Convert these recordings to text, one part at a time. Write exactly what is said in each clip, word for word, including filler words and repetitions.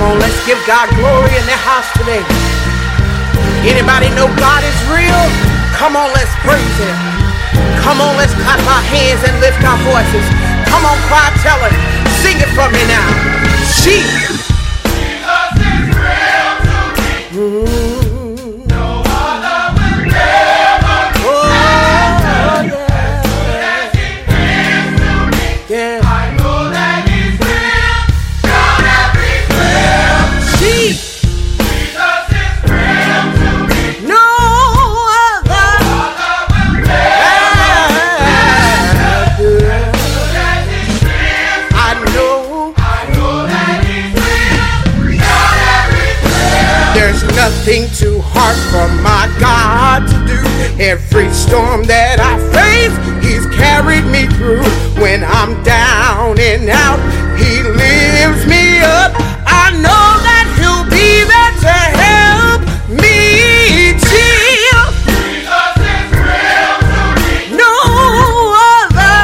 on, let's give God glory in the house today. Anybody know God is real? Come on, let's praise Him. Come on, let's clap our hands and lift our voices. Come on, choir, tell Him. Sing it for me now. Jesus. Jesus is real to me. Mm-hmm. No other will ever be. Oh, yeah. That He is to me. Yeah. I know that He's real. Shout every prayer. Jesus. Jesus is real to me. No other. No other will ever be. I know. I know that He's real. Shout every prayer. There's nothing too hard for my God to do. Every storm that I face, He's carried me through. When I'm down and out, He lifts me up. I know that He'll be there to help me chill. Jesus is real to me. No other.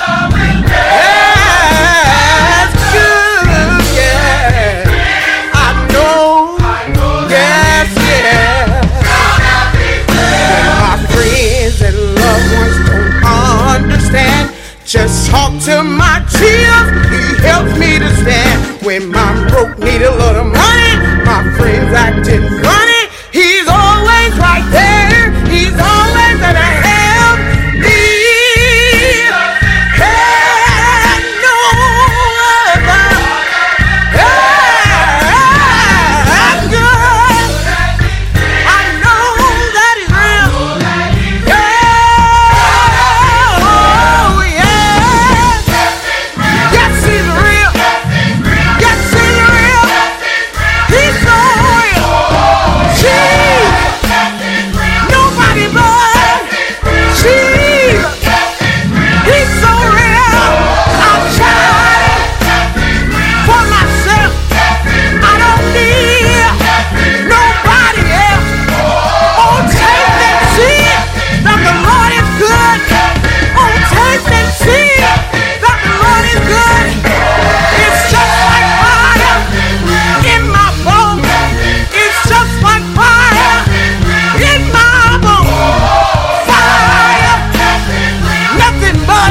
That's good, yeah. I know. Yes, yeah. When my friends and loved ones don't understand, just talk to my tears. He helps me to stand. When I'm broke, need a little money, my friends acting funny, He's always right there. He's always gonna help me. Hey, no other. Hey, that's good. I know that He's real. Yeah. Oh, yeah. Yes, He's real. Yes, He's real. He's so real. Jesus. Nobody but Jesus. He's so real. I've tried for myself. I don't need nobody else. Oh, taste and see that the Lord is good. Oh, taste and see that the Lord is good. It's just like fire in my bones. It's just like fire in my bones. Fire, nothing but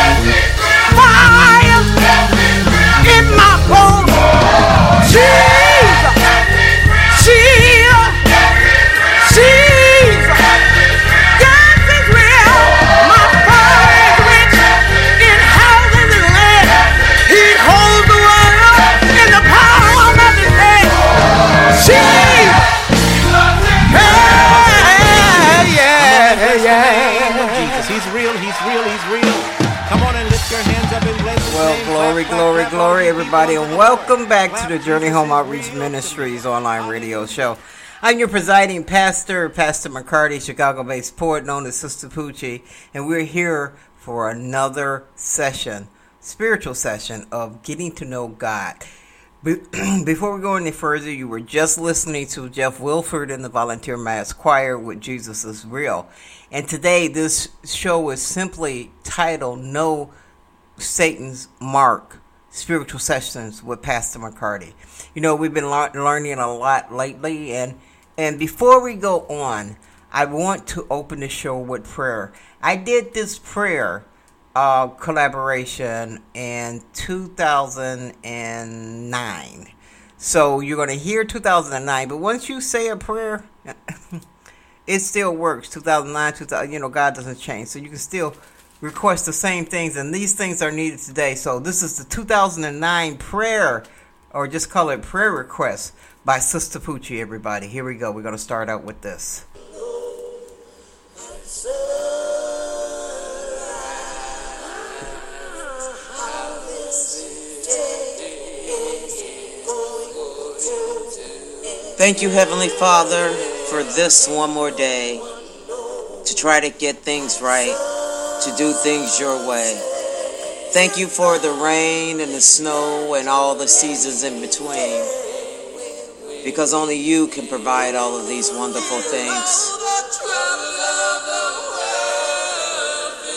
fire in my bones. Jesus, Jesus, Jesus. God is real. My Father is rich in houses and land. He holds the world in the palm of His hand. Jesus. Hey, yeah, yeah. Jesus, He's real, He's real, He's real. Come on and lift your hands up and bless His Well, name. glory, Clap, clap, glory, clap, glory, clap. everybody, and welcome back to the Journey Home Outreach Ministries online radio show. I'm your presiding pastor, Pastor McCarty, Chicago-based poet known as Sister Poochie, and we're here for another session, spiritual session of getting to know God. Be- Before we go any further, you were just listening to Jeff Wilford and the Volunteer Mass Choir with Jesus is Real. And today, this show is simply titled No Satan's Mark, Spiritual Sessions with Pastor McCarty. You know, we've been lear- learning a lot lately, and, and before we go on, I want to open the show with prayer. I did this prayer uh, collaboration in two thousand nine. So you're going to hear two thousand nine, but once you say a prayer, it still works. two thousand nine, two thousand, you know, God doesn't change. So you can still request the same things, and these things are needed today. So this is the two thousand nine prayer, or just call it prayer request by Sister Poochie, everybody. Here we go. We're going to start out with this. Thank you, Heavenly Father, for this one more day to try to get things right, to do things your way. Thank you for the rain and the snow and all the seasons in between, because only you can provide all of these wonderful things.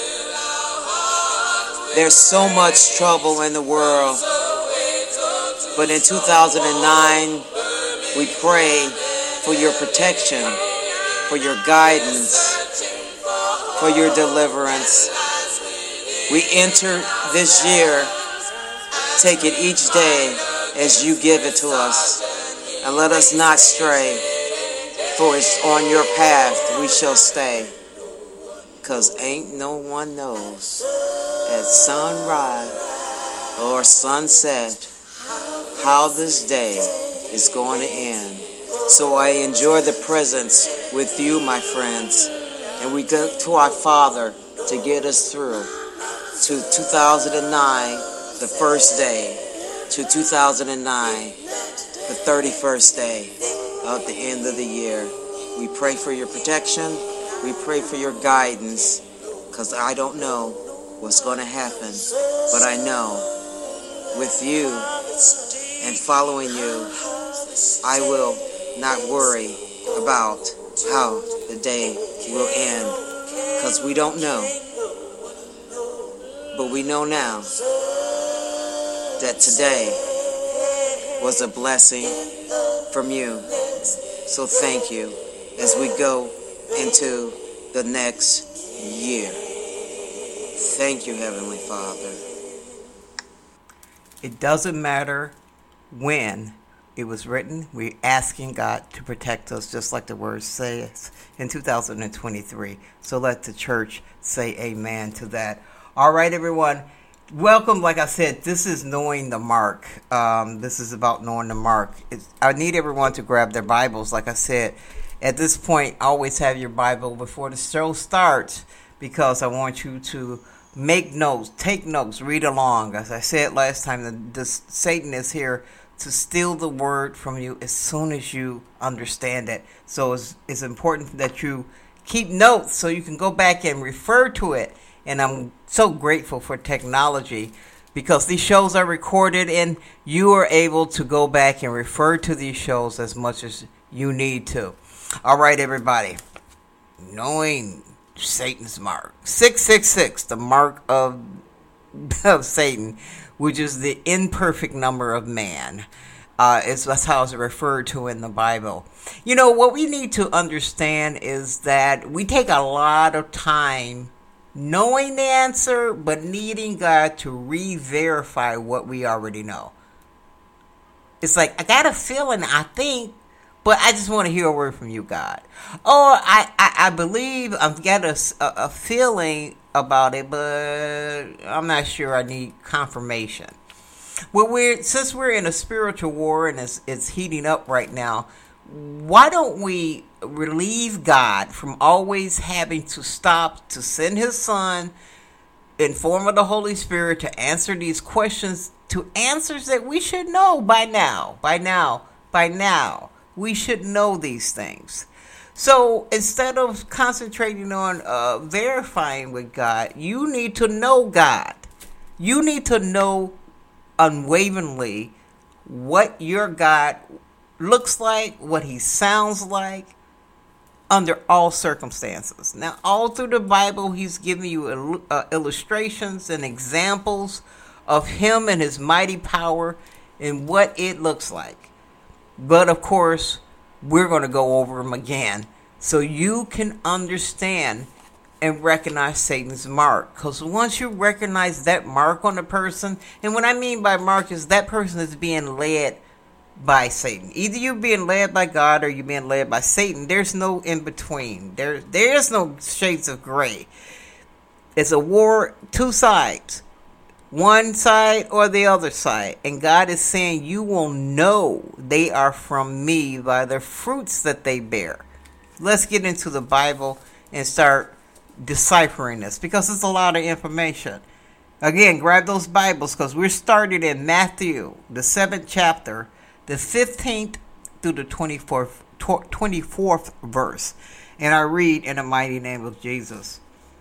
There's so much trouble in the world, But in two thousand nine, we pray for your protection, for your guidance, for your deliverance. We enter this year, take it each day as you give it to us, and let us not stray, for it's on your path we shall stay. Cause ain't no one knows at sunrise or sunset how this day is going to end. So I enjoy the presence with you, my friends, and we go to our Father to get us through to two thousand nine, the first day, to two thousand nine, the thirty-first day of the end of the year. We pray for your protection. We pray for your guidance, because I don't know what's going to happen, but I know with you and following you, I will not worry about how the day will end, because we don't know. But we know now that today was a blessing from you. So thank you as we go into the next year. Thank you, Heavenly Father. It doesn't matter when it was written. We're asking God to protect us, just like the word says in two thousand twenty-three. So let the church say amen to that. All right, everyone. Welcome. Like I said, this is Knowing the Mark. Um, this is about knowing the mark. It's, I need everyone to grab their Bibles. Like I said, at this point, always have your Bible before the show starts, because I want you to make notes, take notes, read along. As I said last time, the, this, Satan is here to steal the word from you as soon as you understand it. So it's, it's important that you keep notes so you can go back and refer to it. And I'm so grateful for technology, because these shows are recorded and you are able to go back and refer to these shows as much as you need to. All right, everybody. Knowing Satan's mark. six six six, the mark of, of Satan, which is the imperfect number of man. Uh, it's, that's how it's referred to in the Bible. You know, what we need to understand is that we take a lot of time knowing the answer, but needing God to re-verify what we already know. It's like, I got a feeling, I think, but I just want to hear a word from you, God. Or I, I, I believe I've got a, a, a feeling about it, but I'm not sure, I need confirmation. Well, we're, since we're in a spiritual war and it's, it's heating up right now, why don't we relieve God from always having to stop to send his son in form of the Holy Spirit to answer these questions, to answers that we should know by now, by now, by now. We should know these things. So instead of concentrating on uh, verifying with God, you need to know God. You need to know unwaveringly what your God looks like, what he sounds like, under all circumstances. Now, all through the Bible, he's giving you uh, illustrations and examples of him and his mighty power and what it looks like. But, of course, we're going to go over them again so you can understand and recognize Satan's mark. Because once you recognize that mark on a person, and what I mean by mark is that person is being led by Satan. Either you're being led by God or you're being led by Satan. There's no in between. There, there is no shades of gray. It's a war, two sides. One side or the other side. And God is saying you will know they are from me by the fruits that they bear. Let's get into the Bible and start deciphering this, because it's a lot of information. Again, grab those Bibles, because we're started in Matthew, the seventh chapter, the fifteenth through the twenty-fourth, twenty-fourth verse. And I read in the mighty name of Jesus.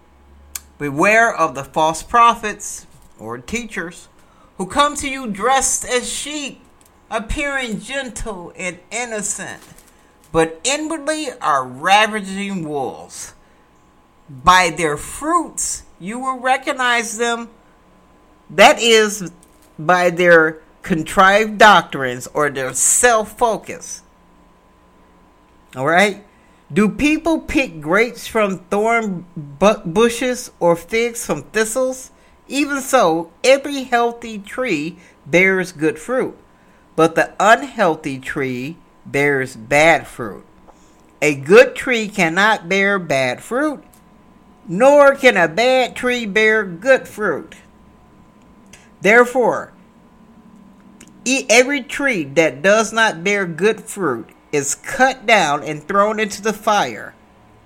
Beware of the false prophets or teachers who come to you dressed as sheep, appearing gentle and innocent, but inwardly are ravaging wolves. By their fruits you will recognize them. That is, by their contrived doctrines, or their self-focus. All right? Do people pick grapes from thorn bushes or figs from thistles? Even so, every healthy tree bears good fruit, but the unhealthy tree bears bad fruit. A good tree cannot bear bad fruit, nor can a bad tree bear good fruit. Therefore, every tree that does not bear good fruit is cut down and thrown into the fire.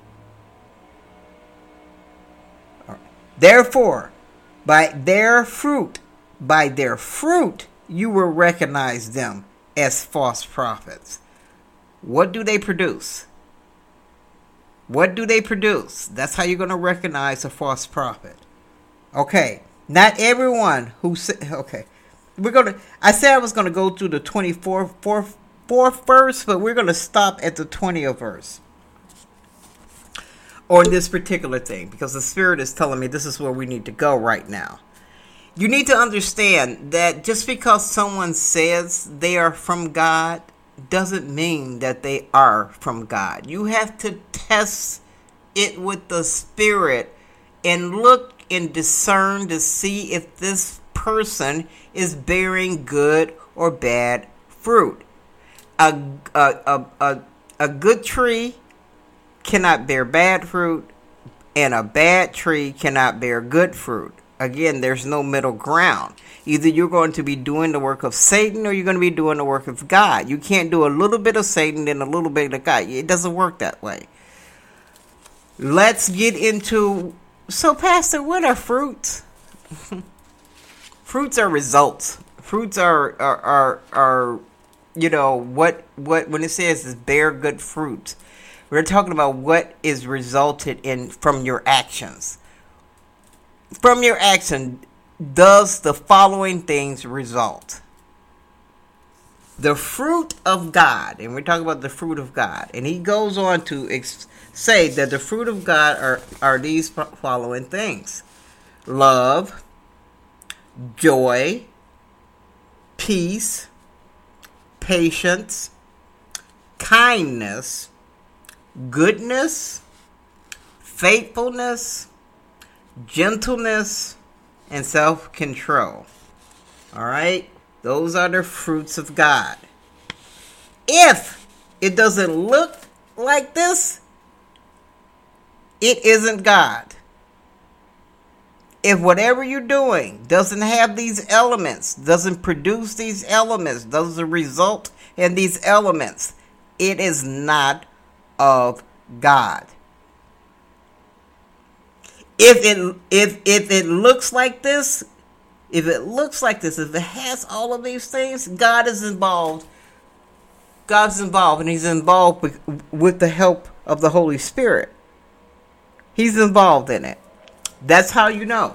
Therefore, by their fruit, by their fruit, you will recognize them as false prophets. What do they produce? What do they produce? That's how you're going to recognize a false prophet. Okay, not everyone who said, okay, we're going to, I said I was going to go through the twenty-fourth fourth, fourth verse, but we're going to stop at the twentieth verse on this particular thing, because the Spirit is telling me this is where we need to go right now. You need to understand that just because someone says they are from God doesn't mean that they are from God. You have to test it with the Spirit and look and discern to see if this person is bearing good or bad fruit. A, a, a, a, a good tree cannot bear bad fruit, and a bad tree cannot bear good fruit. Again, there's no middle ground. Either you're going to be doing the work of Satan or you're going to be doing the work of God. You can't do a little bit of Satan and a little bit of God. It doesn't work that way. Let's get into... So, Pastor, what are fruits? Fruits are results. Fruits are, are, are, are, you know, what, what, when it says is bear good fruit, we're talking about what is resulted in from your actions. From your action, does the following things result? The fruit of God, and we're talking about the fruit of God, and he goes on to ex- say that the fruit of God are, are these following things: love, joy, peace, patience, kindness, goodness, faithfulness, gentleness, and self-control. All right? Those are the fruits of God. If it doesn't look like this, it isn't God. If whatever you're doing doesn't have these elements, doesn't produce these elements, doesn't result in these elements, it is not of God. If it if if it looks like this, if it looks like this, if it has all of these things, God is involved. God's involved, and he's involved with, with the help of the Holy Spirit. He's involved in it. That's how you know.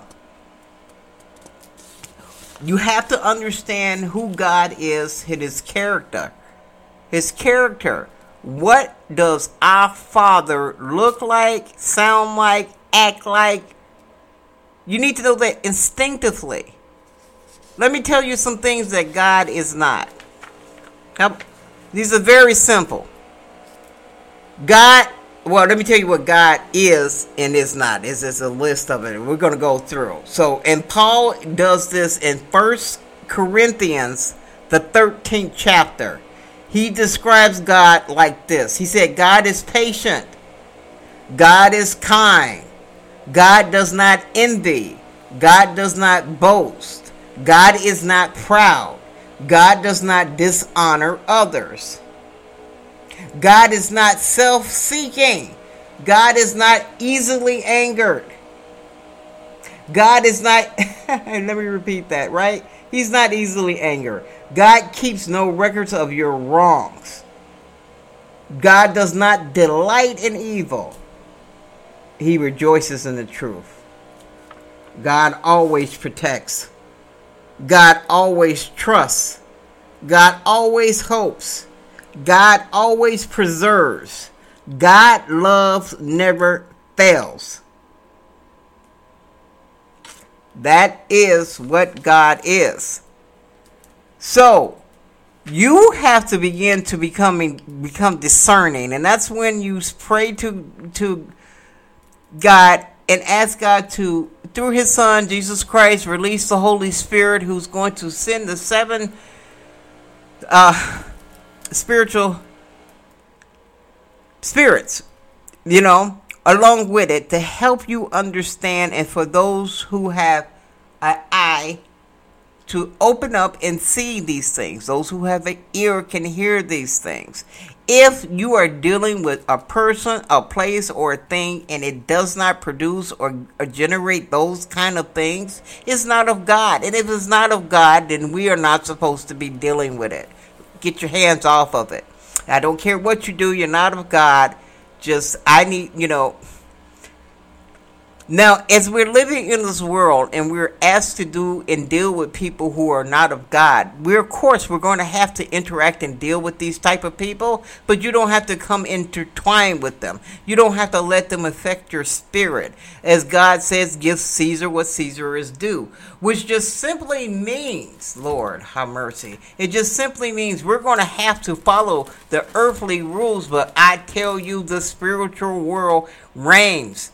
You have to understand who God is and his character. His character. What does our Father look like, sound like, act like? You need to know that instinctively. Let me tell you some things that God is not. Now, these are very simple. God, well, let me tell you what God is and is not. This is a list of it. We're going to go through. So, and Paul does this in First Corinthians, the thirteenth chapter. He describes God like this. He said, God is patient. God is kind. God does not envy. God does not boast. God is not proud. God does not dishonor others. God is not self-seeking. God is not easily angered. God is not, let me repeat that, right? He's not easily angered. God keeps no records of your wrongs. God does not delight in evil. He rejoices in the truth. God always protects. God always trusts. God always hopes. God always preserves. God loves never fails. That is what God is. So you have to begin to becoming become discerning, and that's when you pray to to God and ask God to, through His Son Jesus Christ, release the Holy Spirit, who's going to send the seven uh, spiritual spirits, you know, along with it, to help you understand, and for those who have an eye to open up and see these things. Those who have an ear can hear these things. If you are dealing with a person, a place, or a thing, and it does not produce or, or generate those kind of things, it's not of God. And if it's not of God, then we are not supposed to be dealing with it. Get your hands off of it. I don't care what you do, you're not of God. Just, I need, you know. Now, as we're living in this world and we're asked to do and deal with people who are not of God, we're, of course, we're going to have to interact and deal with these type of people, but you don't have to come intertwined with them. You don't have to let them affect your spirit. As God says, give Caesar what Caesar is due, which just simply means, Lord, have mercy. It just simply means we're going to have to follow the earthly rules, but I tell you, the spiritual world reigns.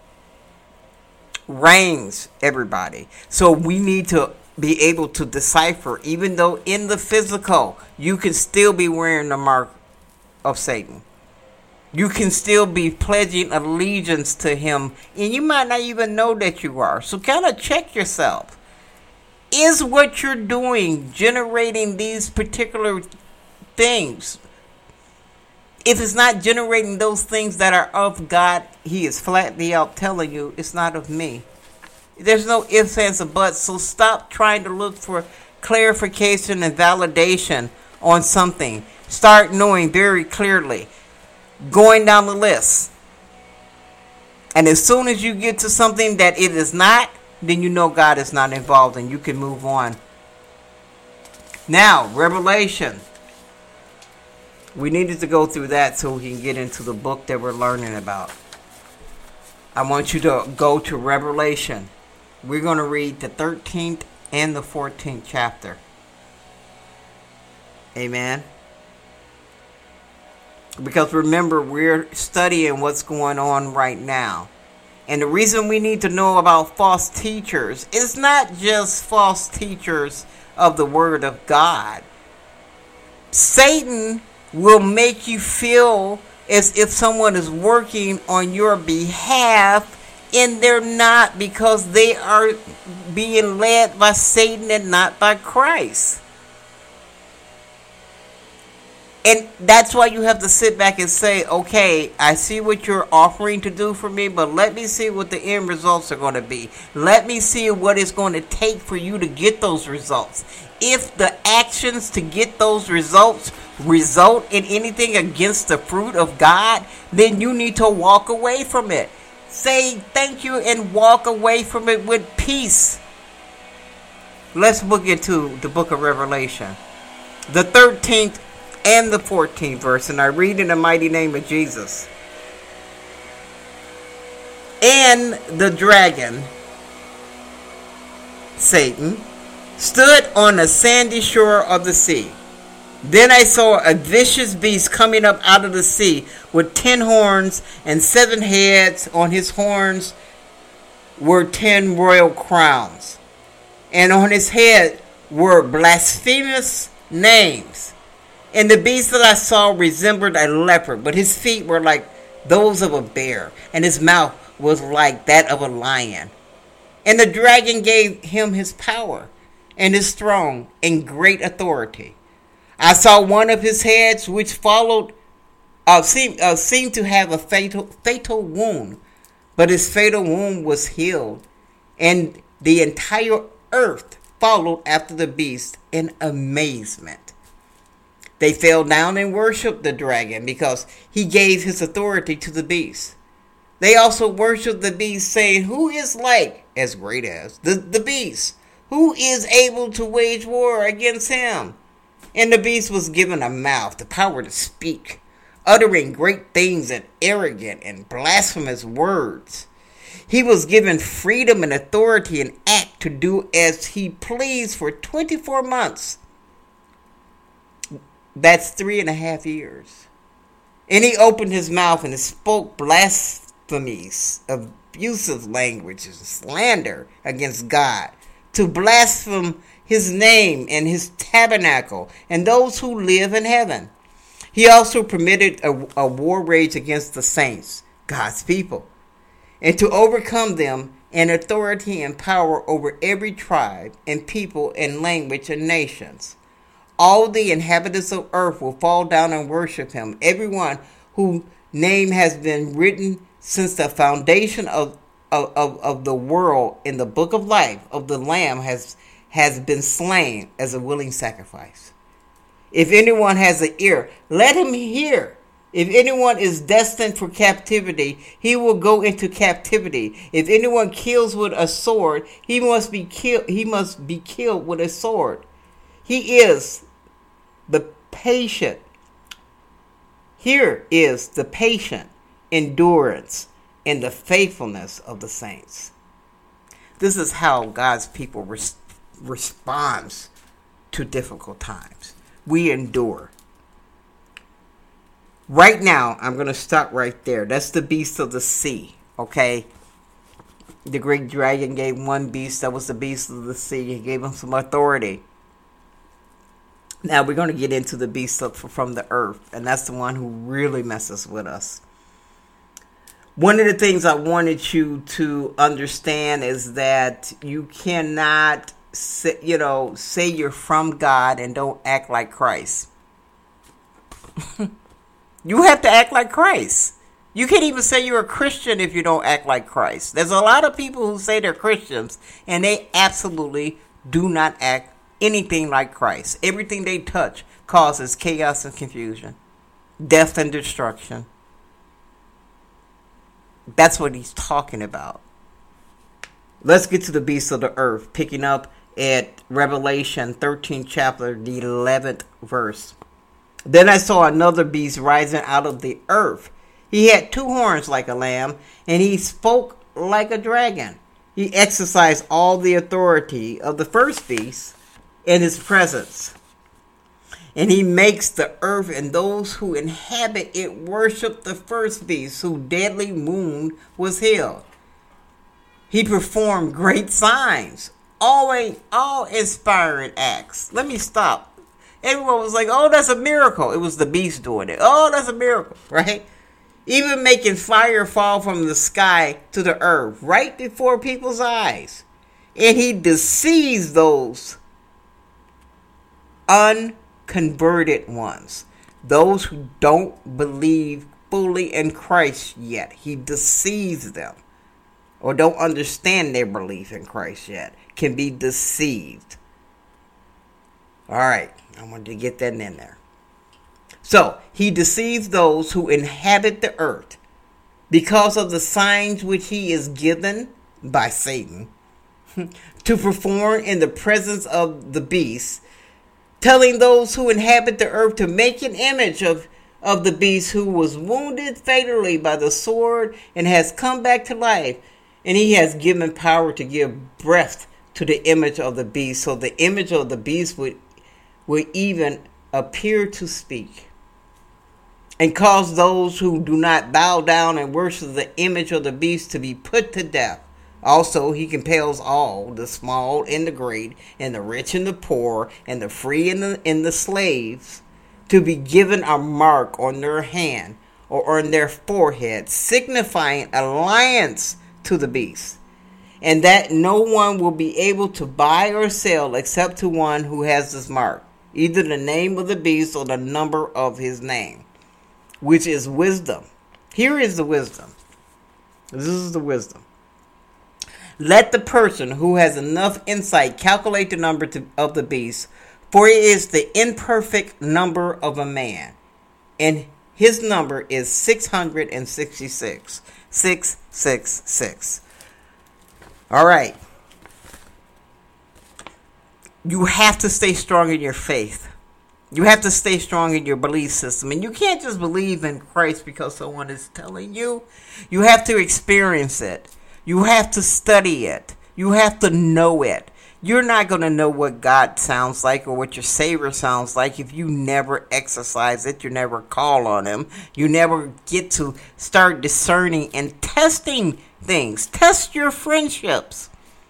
reigns, everybody. So we need to be able to decipher, even though in the physical you can still be wearing the mark of Satan. You can still be pledging allegiance to him, and you might not even know that you are. So kind of check yourself. Is what you're doing generating these particular things? If it's not generating those things that are of God, He is flatly out telling you it's not of me. There's no ifs, ands, or buts. So stop trying to look for clarification and validation on something. Start knowing very clearly. Going down the list. And as soon as you get to something that it is not, then you know God is not involved and you can move on. Now, Revelation. We needed to go through that so we can get into the book that we're learning about. I want you to go to Revelation. We're going to read the thirteenth and the fourteenth chapter. Amen. Because remember, we're studying what's going on right now. And the reason we need to know about false teachers is not just false teachers of the Word of God. Satan will make you feel as if someone is working on your behalf, and they're not, because they are being led by Satan and not by Christ. And that's why you have to sit back and say, okay, I see what you're offering to do for me, but let me see what the end results are going to be. Let me see what it's going to take for you to get those results. If the actions to get those results result in anything against the fruit of God, then you need to walk away from it. Say thank you and walk away from it with peace. Let's look into the book of Revelation, the thirteenth and the fourteenth verse, and I read in the mighty name of Jesus. And the dragon, Satan, stood on the sandy shore of the sea. Then I saw a vicious beast coming up out of the sea with ten horns and seven heads. On his horns were ten royal crowns, and on his head were blasphemous names. And the beast that I saw resembled a leopard, but his feet were like those of a bear, and his mouth was like that of a lion. And the dragon gave him his power and his throne and great authority. I saw one of his heads, which followed, uh, seemed, uh, seemed to have a fatal, fatal wound, but his fatal wound was healed, and the entire earth followed after the beast in amazement. They fell down and worshipped the dragon because he gave his authority to the beast. They also worshipped the beast, saying, who is like as great as the, the beast? Who is able to wage war against him? And the beast was given a mouth, the power to speak, uttering great things and arrogant and blasphemous words. He was given freedom and authority and act to do as he pleased for twenty-four months. That's three and a half years. And he opened his mouth and spoke blasphemies, abusive language, and slander against God, to blaspheme his name and his tabernacle and those who live in heaven. He also permitted a, a war rage against the saints, God's people, and to overcome them in authority and power over every tribe and people and language and nations. All the inhabitants of earth will fall down and worship him. Everyone whose name has been written since the foundation of, of, of, of the world in the book of life of the Lamb has, has been slain as a willing sacrifice. If anyone has an ear, let him hear. If anyone is destined for captivity, he will go into captivity. If anyone kills with a sword, he must be killed. He must be killed with a sword. He is the patient. Here is the patient endurance and the faithfulness of the saints. This is how God's people res- responds to difficult times. We endure. Right now, I'm going to stop right there. That's the beast of the sea, okay? The great dragon gave one beast, that was the beast of the sea. He gave him some authority. Now we're going to get into the beast from the earth, and that's the one who really messes with us. One of the things I wanted you to understand is that you cannot, say, you know, say you're from God and don't act like Christ. You have to act like Christ. You can't even say you're a Christian if you don't act like Christ. There's a lot of people who say they're Christians, and they absolutely do not act anything like Christ. Everything they touch causes chaos and confusion, death and destruction. That's what he's talking about. Let's get to the beast of the earth, picking up at Revelation thirteenth chapter, the eleventh verse. Then I saw another beast rising out of the earth. He had two horns like a lamb, and he spoke like a dragon. He exercised all the authority of the first beast in his presence. And he makes the earth and those who inhabit it worship the first beast, whose deadly wound was healed. He performed great signs, always all inspiring acts. Let me stop. Everyone was like, oh, that's a miracle. It was the beast doing it. Oh, that's a miracle, right? Even making fire fall from the sky to the earth right before people's eyes. And he deceives those unconverted ones, those who don't believe fully in Christ yet. He deceives them, or don't understand their belief in Christ yet, can be deceived. All right, I wanted to get that in there. So, he deceives those who inhabit the earth because of the signs which he is given by Satan to perform in the presence of the beast, telling those who inhabit the earth to make an image of, of the beast who was wounded fatally by the sword and has come back to life. And he has given power to give breath to the image of the beast, so the image of the beast would, would even appear to speak, and cause those who do not bow down and worship the image of the beast to be put to death. Also, he compels all, the small and the great, and the rich and the poor, and the free and the, and the slaves, to be given a mark on their hand or on their forehead, signifying alliance to the beast, and that no one will be able to buy or sell except to one who has this mark, either the name of the beast or the number of his name, which is wisdom. Here is the wisdom. This is the wisdom. Let the person who has enough insight calculate the number to, of the beast, for it is the imperfect number of a man, and his number is six hundred sixty-six. six six six. All right. You have to stay strong in your faith. You have to stay strong in your belief system. And you can't just believe in Christ because someone is telling you. You have to experience it. You have to study it. You have to know it. You're not going to know what God sounds like or what your Savior sounds like if you never exercise it, you never call on Him, you never get to start discerning and testing things. Test your friendships.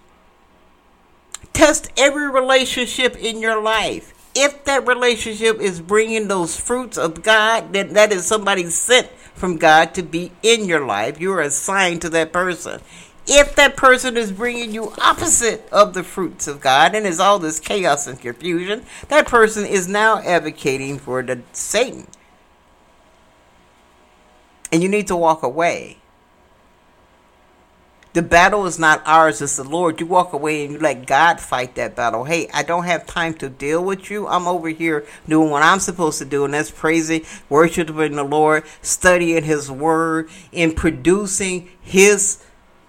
Test every relationship in your life. If that relationship is bringing those fruits of God, then that is somebody sent from God to be in your life. You're assigned to that person. If that person is bringing you opposite of the fruits of God and is all this chaos and confusion, that person is now advocating for the Satan. And you need to walk away. The battle is not ours, it's the Lord. You walk away and you let God fight that battle. Hey, I don't have time to deal with you. I'm over here doing what I'm supposed to do, and that's praising, worshiping the Lord, studying His Word, and producing His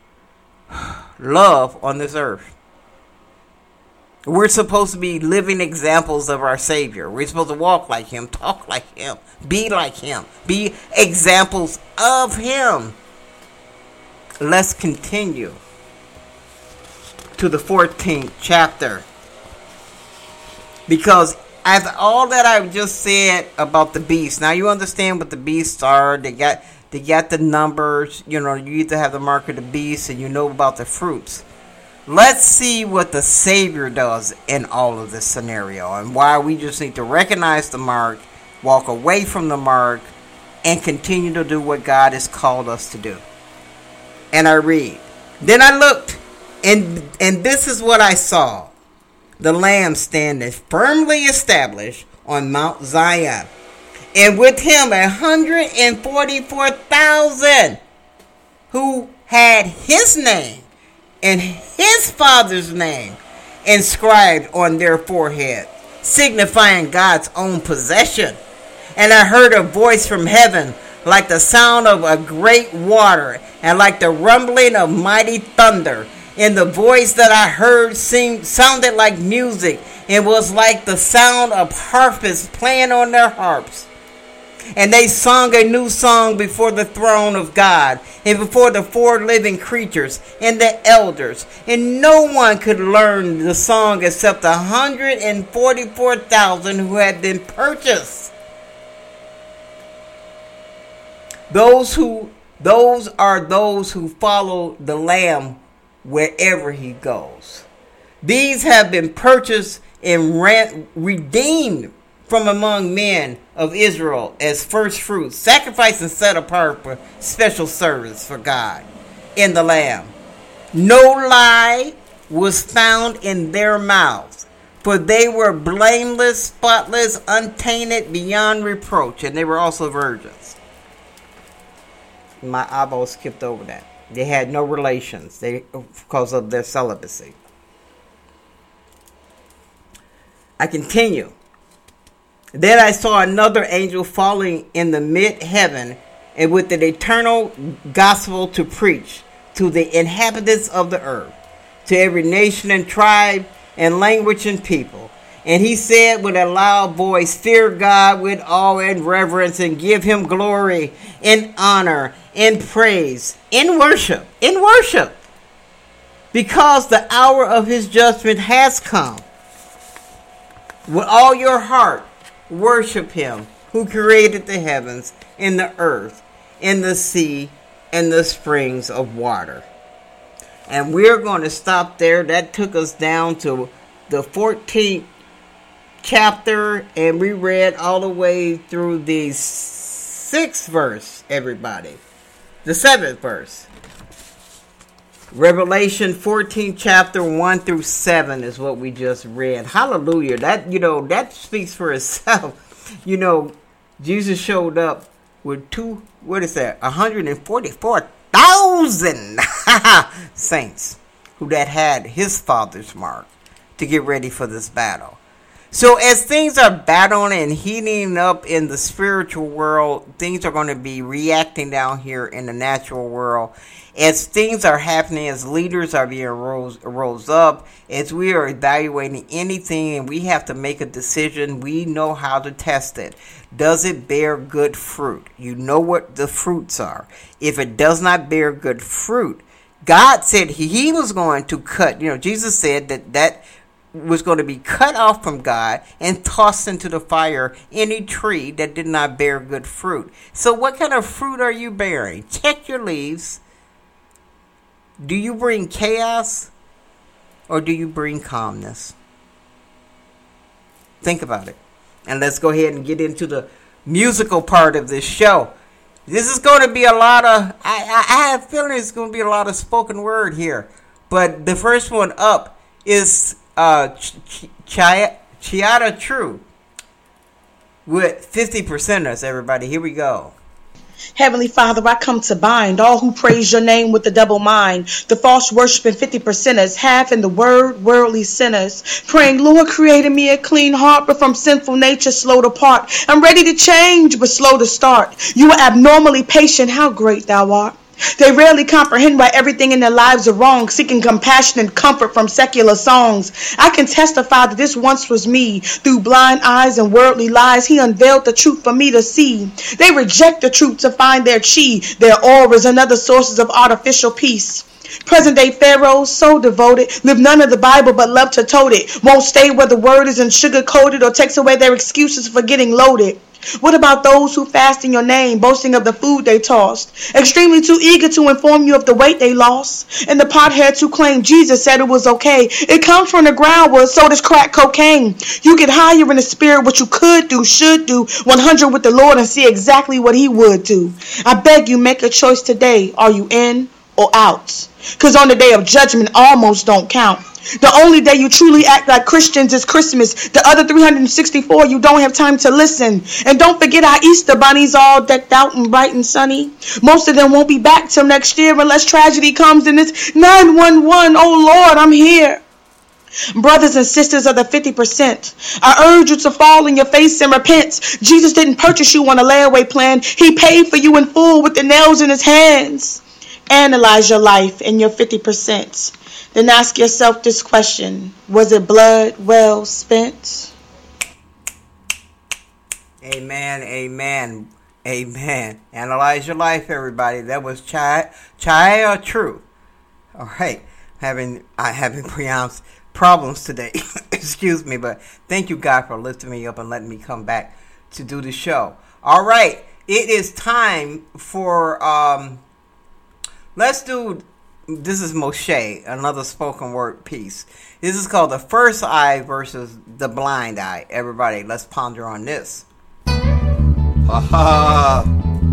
love on this earth. We're supposed to be living examples of our Savior. We're supposed to walk like Him, talk like Him, be like Him, be examples of Him. Let's continue to the fourteenth chapter. Because after all that I've just said about the beasts, now you understand what the beasts are. They got they got the numbers. You know, you either have the mark of the beast and you know about the fruits. Let's see what the Savior does in all of this scenario and why we just need to recognize the mark, walk away from the mark, and continue to do what God has called us to do. And I read, then I looked, and and this is what I saw. The Lamb standing firmly established on Mount Zion, and with him a hundred and forty-four thousand who had his name and his Father's name inscribed on their forehead, signifying God's own possession. And I heard a voice from heaven like the sound of a great water, and like the rumbling of mighty thunder. And the voice that I heard seemed sounded like music. It was like the sound of harpists playing on their harps. And they sung a new song before the throne of God, and before the four living creatures and the elders. And no one could learn the song except the one hundred forty-four thousand who had been purchased. Those who, those are those who follow the Lamb wherever He goes. These have been purchased and rent, redeemed from among men of Israel as first fruits, sacrificed and set apart for special service for God in the Lamb. No lie was found in their mouths, for they were blameless, spotless, untainted, beyond reproach, and they were also virgins. My eyeball skipped over that. They had no relations they, because of their celibacy. I continue. Then I saw another angel falling in the mid-heaven, and with an eternal gospel to preach to the inhabitants of the earth, to every nation and tribe and language and people. And he said with a loud voice, fear God with awe and reverence, and give Him glory and honor and praise in worship, in worship, because the hour of His judgment has come. With all your heart, worship Him who created the heavens and the earth and the sea and the springs of water. And we're going to stop there. That took us down to the fourteenth chapter, and we read all the way through the sixth verse, everybody. The seventh verse. Revelation fourteen, chapter one through seven is what we just read. Hallelujah. That, you know, that speaks for itself. You know, Jesus showed up with two, what is that, one hundred forty-four thousand saints who that had His Father's mark to get ready for this battle. So as things are battling and heating up in the spiritual world, things are going to be reacting down here in the natural world. As things are happening, as leaders are being rose, rose up, as we are evaluating anything and we have to make a decision, we know how to test it. Does it bear good fruit? You know what the fruits are. If it does not bear good fruit, God said he, he was going to cut, you know, Jesus said that that was going to be cut off from God and tossed into the fire any tree that did not bear good fruit. So what kind of fruit are you bearing? Check your leaves. Do you bring chaos or do you bring calmness? Think about it. And let's go ahead and get into the musical part of this show. This is going to be a lot of, I, I have a feeling it's going to be a lot of spoken word here. But the first one up is uh, Ch- Ch- Ch- Chiata True with fifty percenters, everybody. Here we go. Heavenly Father, I come to bind all who praise your name with the double mind, the false worshiping fifty percenters, half in the word, worldly sinners, praying, Lord, create in me a clean heart, but from sinful nature slow to part. I'm ready to change, but slow to start. You are abnormally patient, how great thou art. They rarely comprehend why everything in their lives are wrong, seeking compassion and comfort from secular songs. I can testify that this once was me. Through blind eyes and worldly lies, he unveiled the truth for me to see. They reject the truth to find their chi, their auras, and other sources of artificial peace. Present day pharaohs, so devoted, live none of the Bible but love to tote it. Won't stay where the word isn't sugar coated or takes away their excuses for getting loaded. What about those who fast in your name, boasting of the food they tossed? Extremely too eager to inform you of the weight they lost. And the potheads who claim Jesus said it was okay. It comes from the ground where so does crack cocaine. You get higher in the spirit, what you could do, should do, one hundred with the Lord and see exactly what he would do. I beg you, make a choice today. Are you in or out? Because on the day of judgment, almost don't count. The only day you truly act like Christians is Christmas. The other three hundred sixty-four, you don't have time to listen. And don't forget our Easter bunnies all decked out and bright and sunny. Most of them won't be back till next year unless tragedy comes and it's nine one one. Oh Lord, I'm here. Brothers and sisters of the fifty percent, I urge you to fall on your face and repent. Jesus didn't purchase you on a layaway plan. He paid for you in full with the nails in his hands. Analyze your life and your fifty percent. Then ask yourself this question. Was it blood well spent? Amen, amen, amen. Analyze your life, everybody. That was Chai Chai True. All right. Having I having pronounced problems today. Excuse me, but thank you, God, for lifting me up and letting me come back to do the show. All right. It is time for um let's do This is Moshe, another spoken word piece. This is called The First Eye versus The Blind Eye. Everybody, let's ponder on this. Ha ha!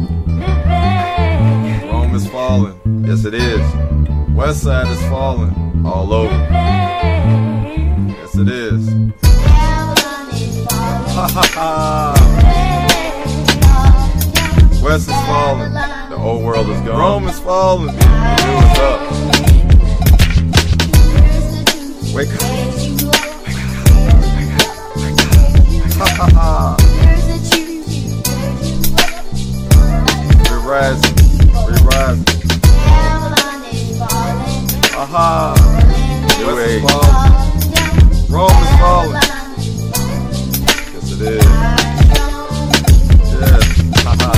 Rome is falling. Yes, it is. West Side is falling. All over. Yes, it is. Ha ha ha! West is falling. The old world is gone. Rome is falling. The new is up. Wake up. Ha ha ha. We're rising. We're rising. Aha. New age. Rome is falling. Yes, it is. Yes. Ha ha.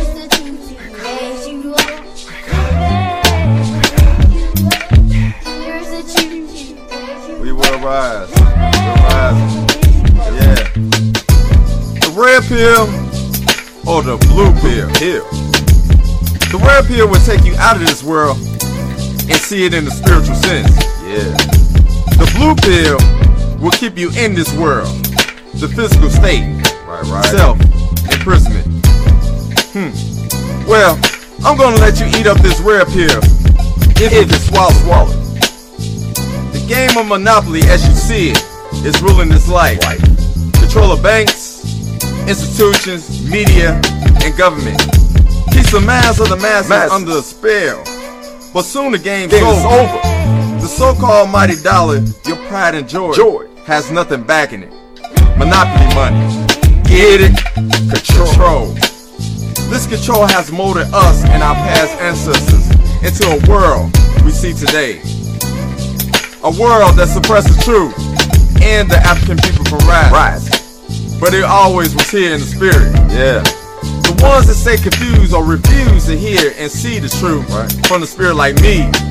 We will rise. We'll rise. Yeah. The red pill or the blue pill? Pill. The red pill will take you out of this world and see it in the spiritual sense. Yeah. The blue pill will keep you in this world. The physical state. Right, right. Self imprisonment. Hmm. Well, I'm gonna let you eat up this red pill if you can swallow, swallow. The game of Monopoly, as you see it, is ruling this life. Right. Control of banks, institutions, media, and government. Keeps the mass of the masses Mass. under a spell. But soon the game's game over. over. The so-called mighty dollar, your pride and joy, joy, has nothing backing it. Monopoly money. Get it? Control. control. This control has molded us and our past ancestors into a world we see today. A world that suppresses truth and the African people from rise. rise. But it always was here in the spirit. Yeah. The ones that stay confused or refuse to hear and see the truth right. from the spirit like me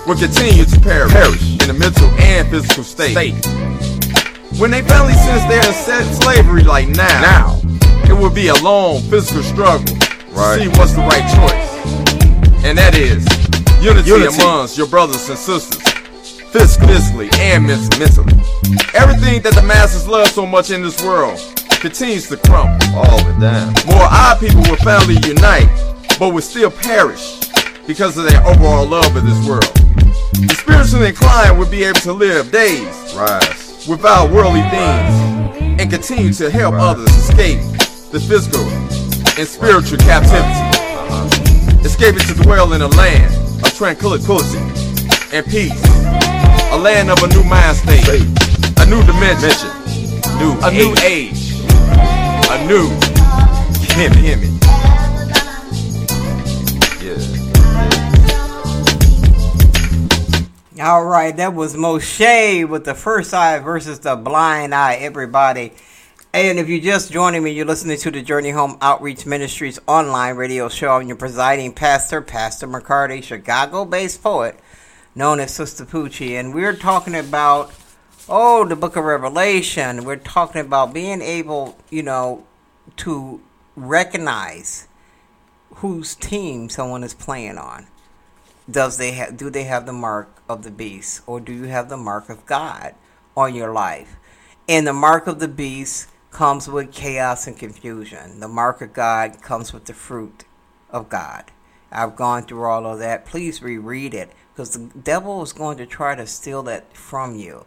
will continue to perish, perish in the mental and physical state. state. When they finally sense they're in set slavery like now, now, it will be a long physical struggle right. to see what's the right choice. And that is unity, unity. amongst your brothers and sisters, physically and mentally. Everything that the masses love so much in this world continues to crumble. All the time. More our people will finally unite, but will still perish because of their overall love of this world. The spiritually inclined will be able to live days rise without worldly things and continue to help rise. others escape the physical and spiritual captivity, uh-huh. escaping to dwell in a land of tranquility and peace, a land of a new mind state, a new dimension, new a new age, a new him. All right, that was Moshe with the first eye versus the blind eye, everybody. And if you're just joining me, you're listening to the Journey Home Outreach Ministries online radio show. I'm your presiding pastor, Pastor McCarty, Chicago-based poet, known as Sister Poochie. And we're talking about, oh, the book of Revelation. We're talking about being able, you know, to recognize whose team someone is playing on. Does they have, do they have the mark of the beast, or do you have the mark of God on your life? And the mark of the beast comes with chaos and confusion. The mark of God comes with the fruit of God. I've gone through all of that. Please reread it, because the devil is going to try to steal that from you.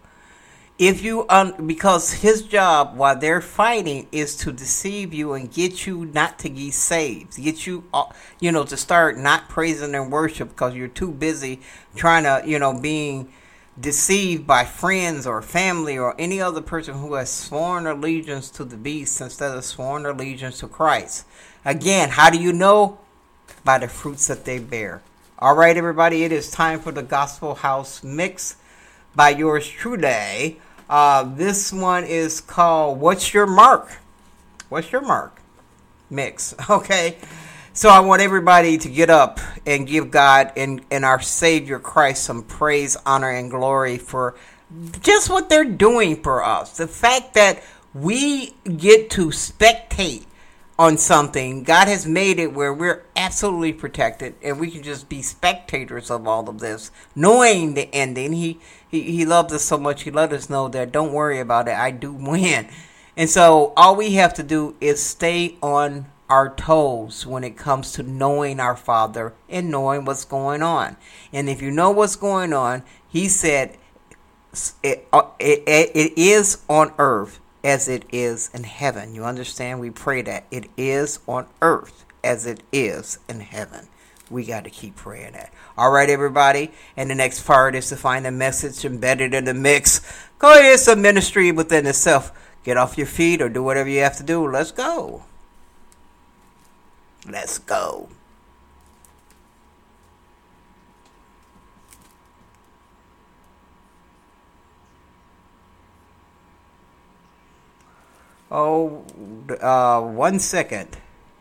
If you, um, because his job while they're fighting is to deceive you and get you not to be saved, get you, uh, you know, to start not praising and worship because you're too busy trying to, you know, being deceived by friends or family or any other person who has sworn allegiance to the beast instead of sworn allegiance to Christ. Again, how do you know? By the fruits that they bear. All right, everybody, it is time for the Gospel House Mix by yours truly. Uh, this one is called What's Your Mark? What's Your Mark? Mix. Okay. So I want everybody to get up and give God and, and our Savior Christ some praise, honor, and glory for just what they're doing for us. The fact that we get to spectate on something. God has made it where we're absolutely protected and we can just be spectators of all of this, knowing the ending. He he, he loves us so much. He let us know that don't worry about it. I do win. And so all we have to do is stay on our toes when it comes to knowing our Father and knowing what's going on. And if you know what's going on, he said it, it, it is on earth as it is in heaven. You understand? We pray that it is on earth as it is in heaven. We got to keep praying that. All right, everybody. And the next part is to find a message embedded in the mix. Go ahead, it's a ministry within itself. Get off your feet or do whatever you have to do. Let's go. Let's go. Oh, uh, one second.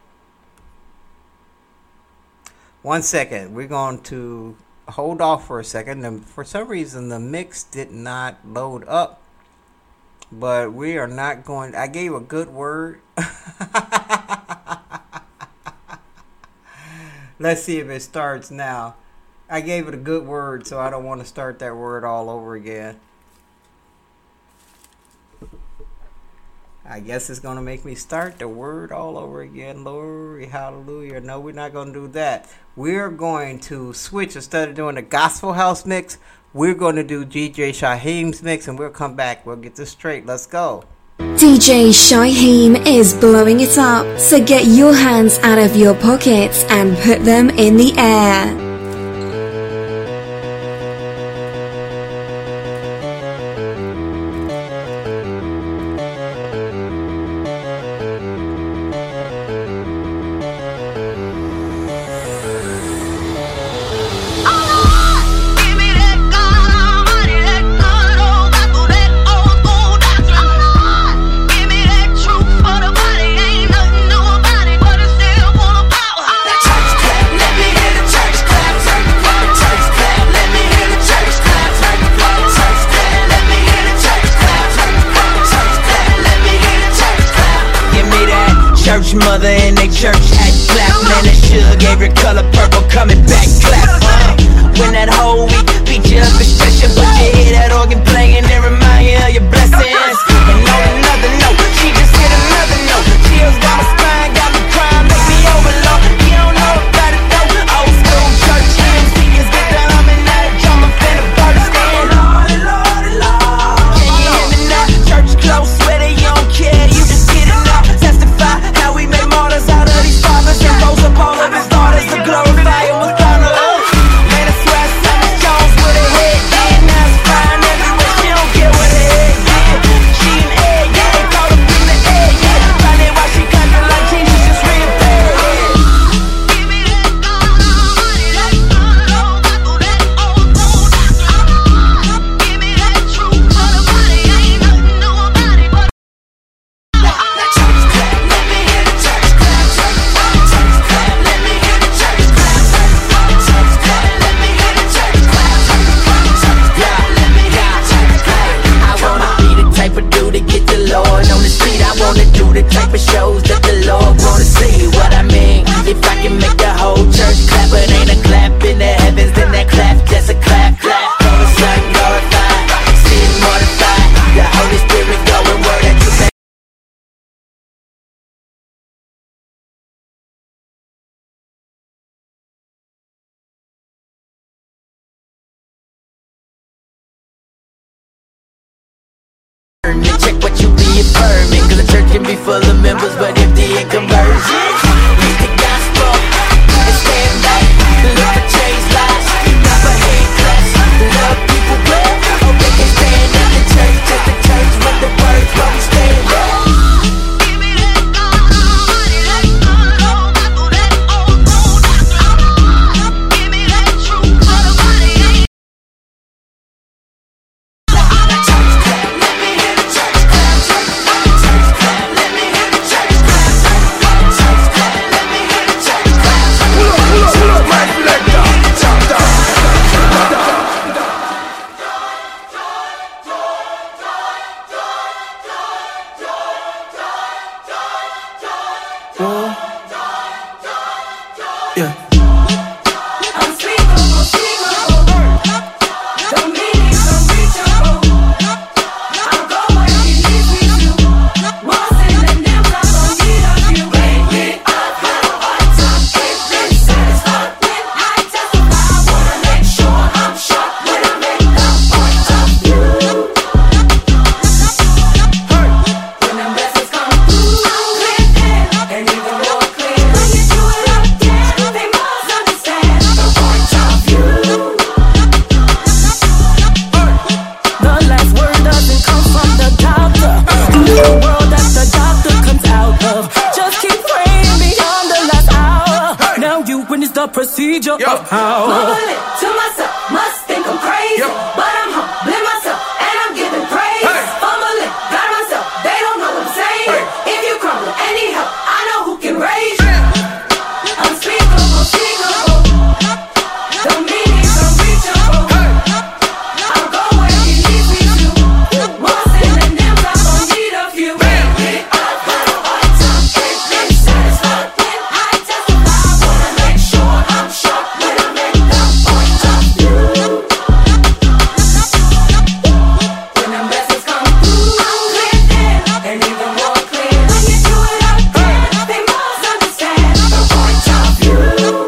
One second. We're going to hold off for a second. And for some reason, the mix did not load up. But we are not going. I gave a good word. Let's see if it starts now. I gave it a good word, so I don't want to start that word all over again. I guess it's going to make me start the word all over again. Glory, hallelujah. No, we're not going to do that. We're going to switch. Instead of doing the Gospel House Mix, we're going to do D J Shyheim's mix, and we'll come back. We'll get this straight. Let's go. D J Shyheim is blowing it up, so get your hands out of your pockets and put them in the air. Church clap, let me hear the church clap. mother and they church hat clap. Man, that sugar gave your color purple, coming back clap. Uh, when that whole week beat you up and stress you, but you hear that organ playing and remind you of your blessings. And on another note, she just hit another note. Chills down my spine, got me crying, make me overload. You don't know about it though. Old school church M Cs get the humming that drum, I'm finna burst in. Lordy, Lordy, Lord. Can you hear me now? Church close, sweater, you don't care, you just get it now. Testify how we made martyrs out of these fathers and rose up all of his daughters to glorify him with honor. Man, I swear I saw Miss Jones with her head in. Now it's flying everywhere, she don't care what her head did. She an egg, yeah, they call her bring the egg, yeah. Find it why she clapping like Jesus just real bad, yeah. Give me that gold, that gold, that old gold. Give me that truth, but nobody ain't nothing, nobody but. Let church clap, let me hear the church clap, church clap, church clap, let me hear the church clap, church clap, let me hear the church clap, church clap, let me hear the church clap. I wanna be the type of dude to get the Lord on the street. I wanna do the type of shows that the Lord wanna see. What I mean, if I can make the whole church clap, but ain't a clap in the heavens, then that clap just a clap, clap. Call the Son glorified, sin mortified, the Holy Spirit going word that you say. And check what you be affirming, cause the church can be full of members but empty in conversion. Read the gospel and stand back, look for changed lives, not for hate class. Love people well, hope they can stand at the church, just the church with the words while we stand up. Give me that gold, that gold, that old gold. Give me that truth, but nobody ain't. Let church clap, let me hear the church clap, church clap, let me hear the church clap, church clap, let me hear the church clap. Pull up, pull up, pull up, my selector. Chop, chop, yeah. Unspeakable, unspeakable, the meaning unreachable. I'll go where He leads me to. Once in the nails, I don't need of you. Wake me up, how hard time ain't been satisfied. When I testify, I wanna make sure I'm sharp when I make the point of you. When the blessings come through, I'm clear and even more clear. When you do it again, they must understand the point of view. The last word doesn't come from the doctor. It's the world that the doctor comes out of. Just keep praying beyond the last hour. Now you witness the procedure of how. Mumbling to myself, must think I'm crazy, but I'm humbling myself and I'm giving praise. Fumbling, got myself, they don't know what I'm saying. If you crumble, any help, I know who can raise you. Unspeakable, unspeakable, the meaning's unreachable. I'll go where He leads me to. Once in the nails, I don't need a few. Wake me up, how hard time ain't been satisfied. When I testify, I wanna make sure I'm sharp when I make the point of view. When the blessings come through, I'm clear and even more clear. When you do it again, they must understand the point of view.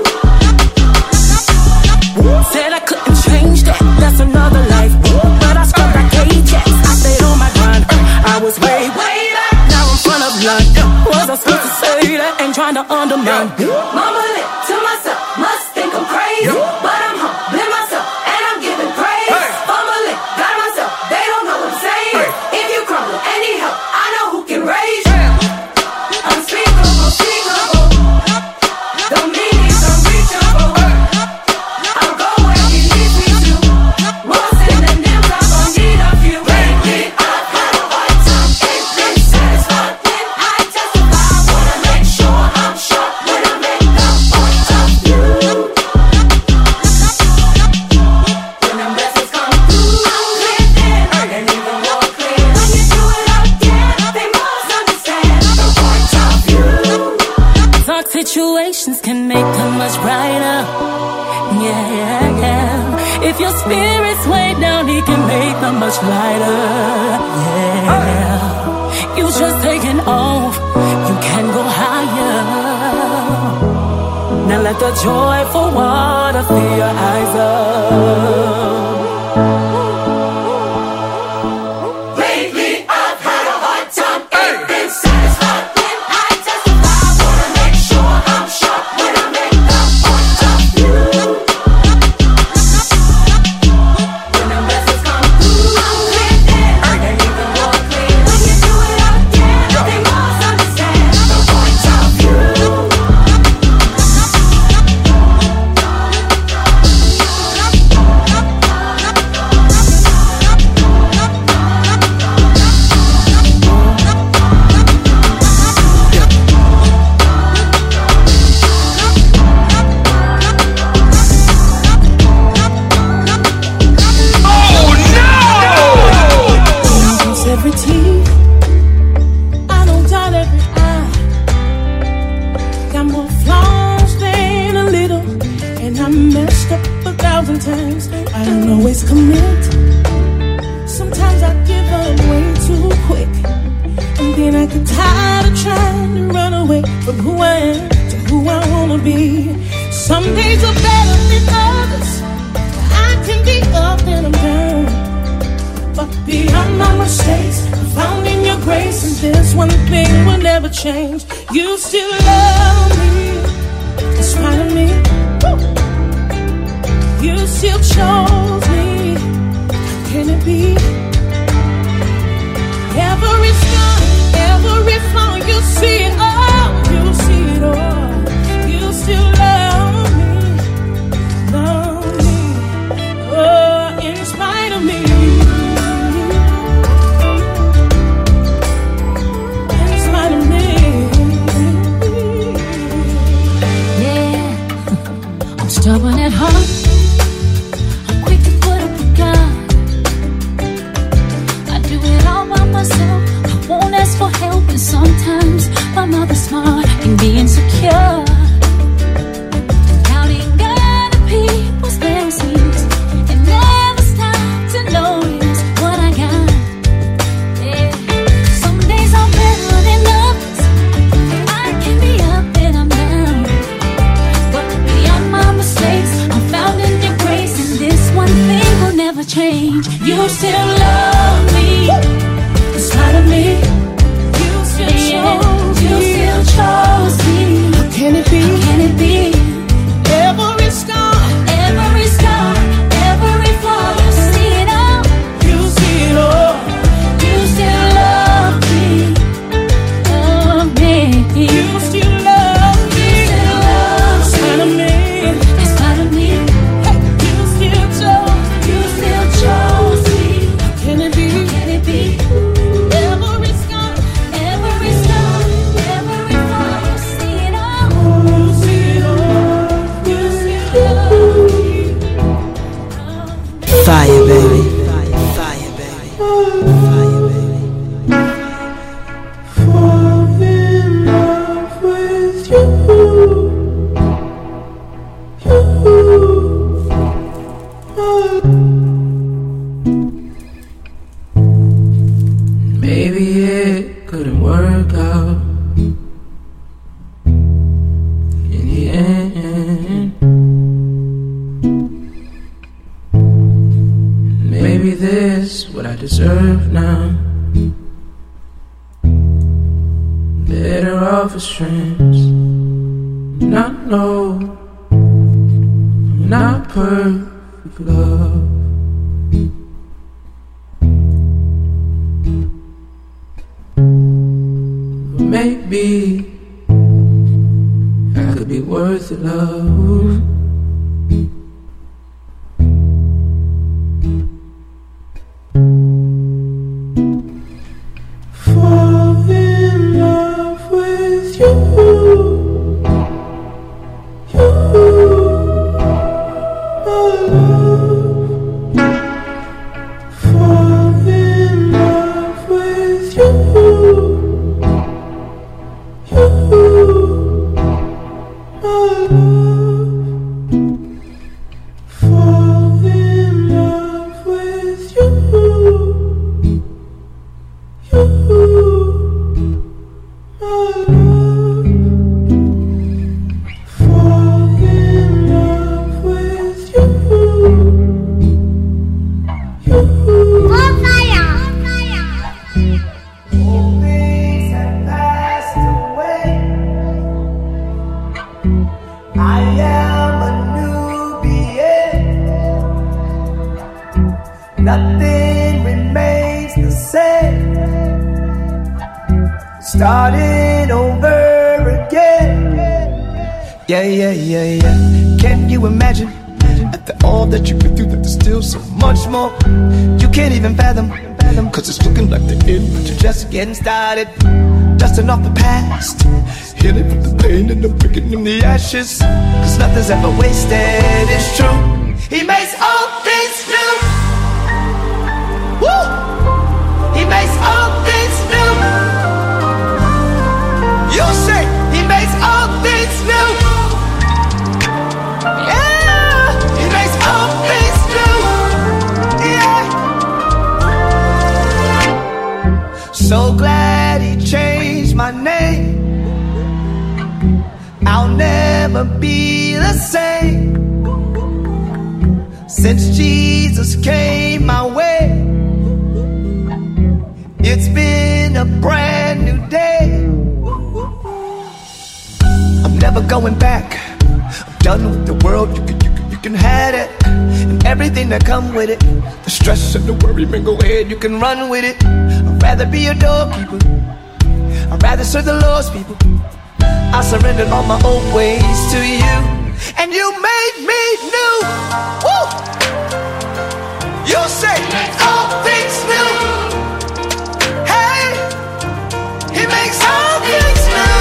Said I couldn't change that, that's another life. But I struck like Ajax, I stayed on my grind. I was way, way back, now in front of line. Was I supposed to say that? Ain't trying to undermine. Mumbling to myself, must think I'm crazy, but I'm humbling myself and I'm giving praise. Fumbling, got myself, they don't know what I'm saying. If you crumble, any help, I know who can raise you. Unspeakable, unspeakable, the meaning's unreachable. I'll go where He leads me to. Once in the nails, I don't need a few. Wake me up, how hard time ain't been satisfied. When I testify, I wanna make sure I'm sharp when I make the situations can make them much brighter. Yeah, yeah, yeah. If your spirit's way down, he can make them much lighter. Yeah. You just taking off, you can go higher. Now let the joyful water fill your eyes up. Change. You still love me, in spite of me. You still chose me. How can it be? Every scar, every flaw, you see it all. You see it all. You still love me, love me. Oh, in spite of me. Stubborn at heart, I'm quick to put up a gun. I do it all by myself, I won't ask for help. And sometimes my mother's smart and be insecure, counting other people's blessings and never stop to notice what I got. Yeah. Some days I'm better than others, I can be up and I'm down, but beyond my mistakes, I'm found in your grace, and this one thing will never change. You still love me, in spite of me. You still chose me. You still chose me. How can it be? How can it be? Every scar, every scar, every flaw, you see it all. You see it all. You still love me, love me. You still love me, you still love me. In spite of me. Fire, baby. Fire, baby. Fire, baby. Fall in love with you. You. Maybe it couldn't work out in the end. Maybe this what I deserve now. Better off as friends. Not know, not perfect love. But maybe I could be worth the love. Oh starting over again. Yeah, yeah, yeah, yeah. Can you imagine? After all that you've been through, that there's still so much more you can't even fathom. Cause it's looking like the end, but you're just getting started. Dusting off the past, healing from the pain and the breaking in the ashes. Cause nothing's ever wasted, it's true. He makes all things new. Woo! He makes all things new. You say he makes all things new. Yeah, he makes all things new. Yeah. So glad he changed my name. I'll never be the same since Jesus came my way. It's been a brand new day. I'm never going back. I'm done with the world. You can, you can, you can have it, and everything that come with it. The stress and the worry, man, go ahead, you can run with it. I'd rather be a doorkeeper. I'd rather serve the Lord's people. I surrendered all my old ways to you, and you made me new. Woo! You say all things new. Hey, he makes all things new.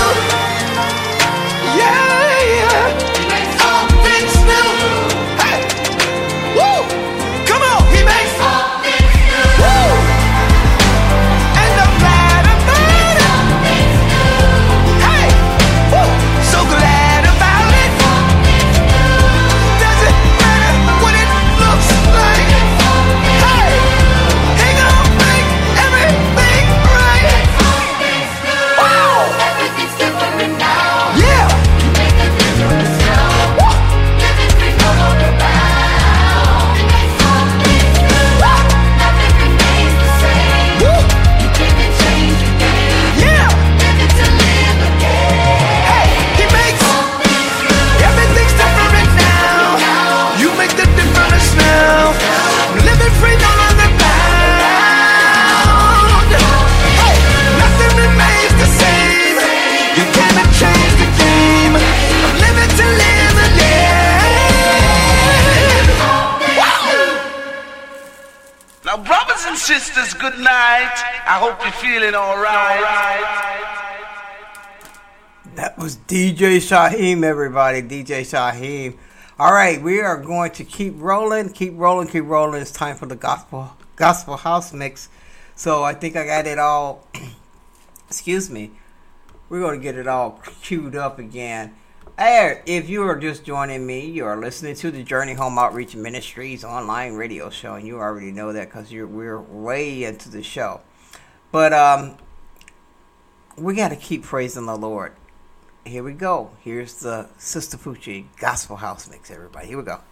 Yeah, yeah. He makes all things new. Hey, woo! Come on, he makes all things new. Woo! And I'm glad about it. Hey, woo! So glad about it. Does it matter what it looks like? Hey, he gon' make everything right. Wow! Everything's different now. Yeah. You make a difference now. Woo! Living free all around. It makes all things new. Nothing remains the same. Woo! You came and changed the game. Yeah. Living to live again. Hey, he makes all things new. Everything's different now. You make the difference now. Living free, no longer bound. Hey, nothing remains the same. You came and changed the game. I'm living to live again. Wow. Now, brothers and sisters, good night. I hope you're feeling all right. That was D J Shaheem, everybody. D J Shaheem. All right, we are going to keep rolling, keep rolling, keep rolling. It's time for the gospel gospel house mix. So I think I got it all. Excuse me. We're going to get it all queued up again. Hey, if you are just joining me, you are listening to the Journey Home Outreach Ministries online radio show, and you already know that because you're we're way into the show. But um, we got to keep praising the Lord. Here we go. Here's the Sister Poochie Gospel House Mix, everybody. Here we go.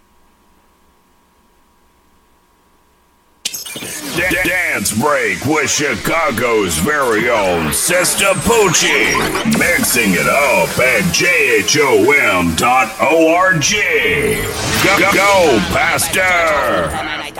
D- Dance Break with Chicago's very own Sister Poochie. Mixing it up at J H O M dot org. Go, go, go, Pastor.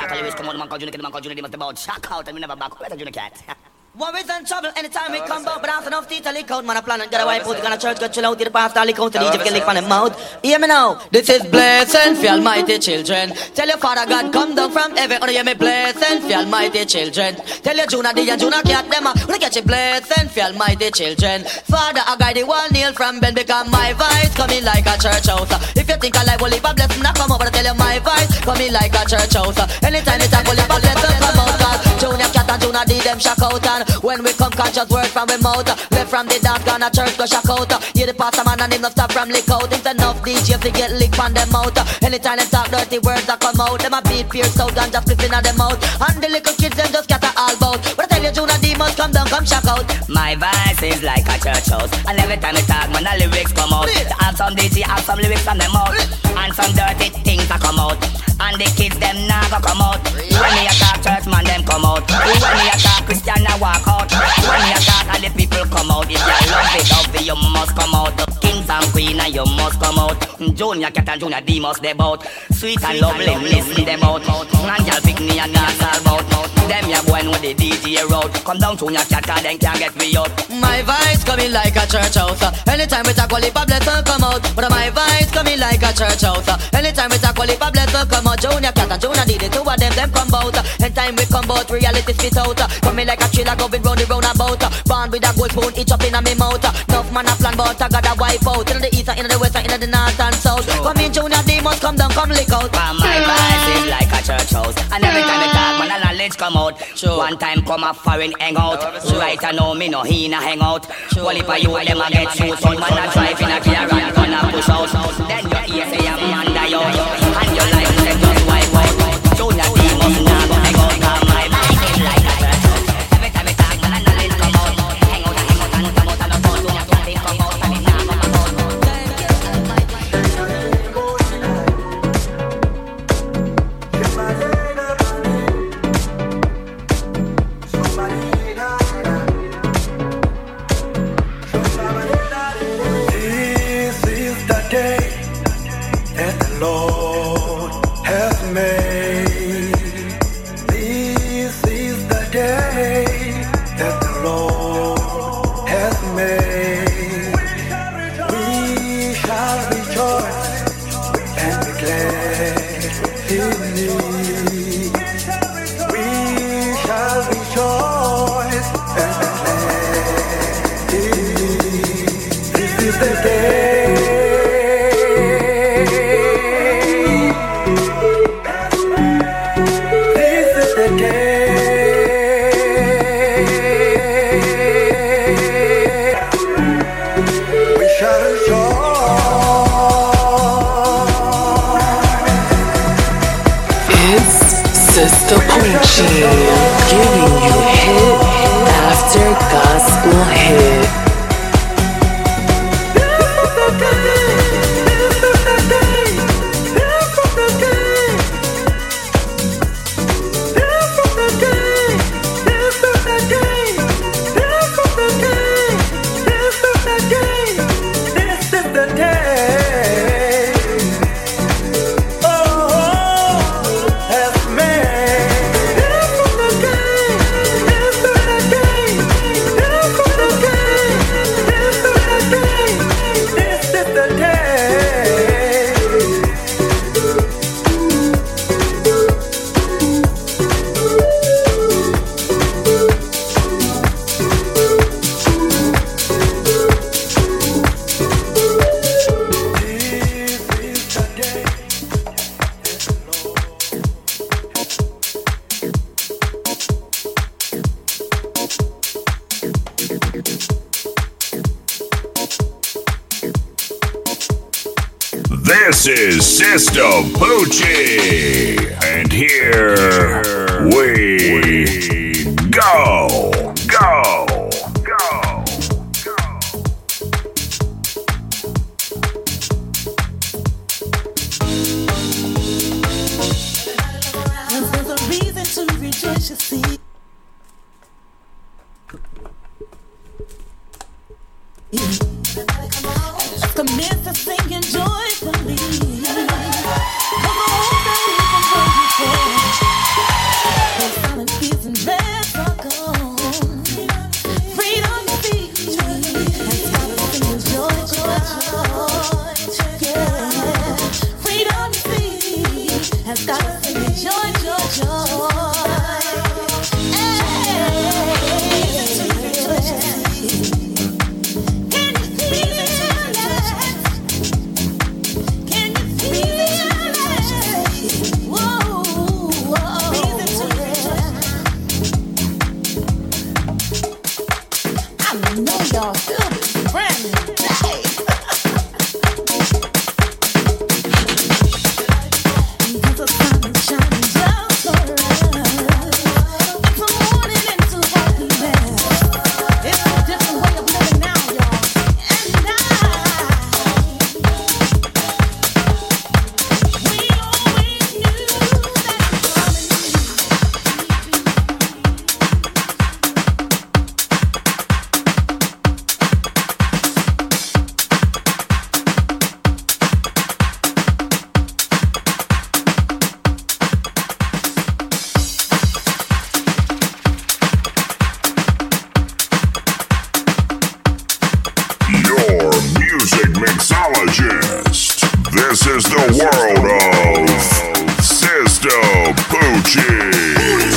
Worries and trouble anytime we come out, but after enough teeth, lick out, man, I plan and get away, put it on a church, get chill out, to the pastor, lick out, and Egypt, get lick on the mouth. Hear me now, this is blessing for almighty children. Tell your father God come down from heaven, and hear me blessing for almighty children. Tell your Juna D and Juna cat them, when I get you blessing for almighty children. Father, I guide the one nail from Ben, because my voice coming like a church house. If you think I like, well, if a blessing, I come over, I tell you my voice coming like a church house. Anytime it's a well, if a blessing come out, God, Junior cat and Juna D them shock out, and when we come conscious word from we mouth, left from the dance gonna church go shock out. Hear the pastor man and him no stop from lick out. It's enough D J to get lick on them out. Anytime they talk dirty words that come out, them a beat pierce out and just flipping at them out. And the little kids them just scatter all bout. But I tell you Juna demons come down, come shock out. My voice is like a church house, and every time I talk man the lyrics come out. I have some D J, have some lyrics on them out, and some dirty things that come out. And the kids them never come out. When me attack church man them come out. When me attack Christian I walk out. When me attack all the people come out. If you love it, love it, you must come out. Kings and queen and you you must come out. Junior Cat and Junior D must deb out. Sweet and lovely, listen them out. And y'all pick me and dance all about. Them ya boy know the D J route. Come down Junior Cat cause them can't get me out. My vibes coming like a church house. Anytime we talk, only blessing come out. But my vibes coming like a church house. Anytime we talk, only blessing come out. Junior Cat and Junior D, the two of them, them come out. Anytime we come out, reality spit out. Coming like a thriller, going round the roundabout. Born with a gold spoon, each up in a me mouth. Enough man a plan, but I got a wipe out. In the east, in the west, in the north and south. Come in, Junior D must come down, come lick out. But my vibes is like a church house. And every time we talk, man, a knowledge come out. Sure. One time come a foreign hang out. Sure. Right I know me, no he na hang out. Sure. Well, if I you them a get shoot, some man a drive in a car and gonna push out. Then you hear say I'm man die out. And your life say just wipe out. Junior D must not go hang out. Cause my vibes is like a church house. Every time we talk, man, a knowledge come out. Hang out, hang out, and come out. And the phone Junior D come out. And it not come out. Sister Poochie, giving you hit after gospel hit. This is Sister Poochie, and here we go, go, go, There's a reason to rejoice, you see. Commit to singing joyfully. Come on, baby, come on, the silent fears and dreads are gone. Freedom speaks. Has got us singing joy, joy, joy. Yeah. Freedom speaks. Has got us singing joy, joy, joy. Y'all feel this brand new day. Because the sun is shining just for us. It's a morning into happiness. It's a different way of living now, y'all. And I, we always knew that. mixologist. This is the world of Sister Poochie.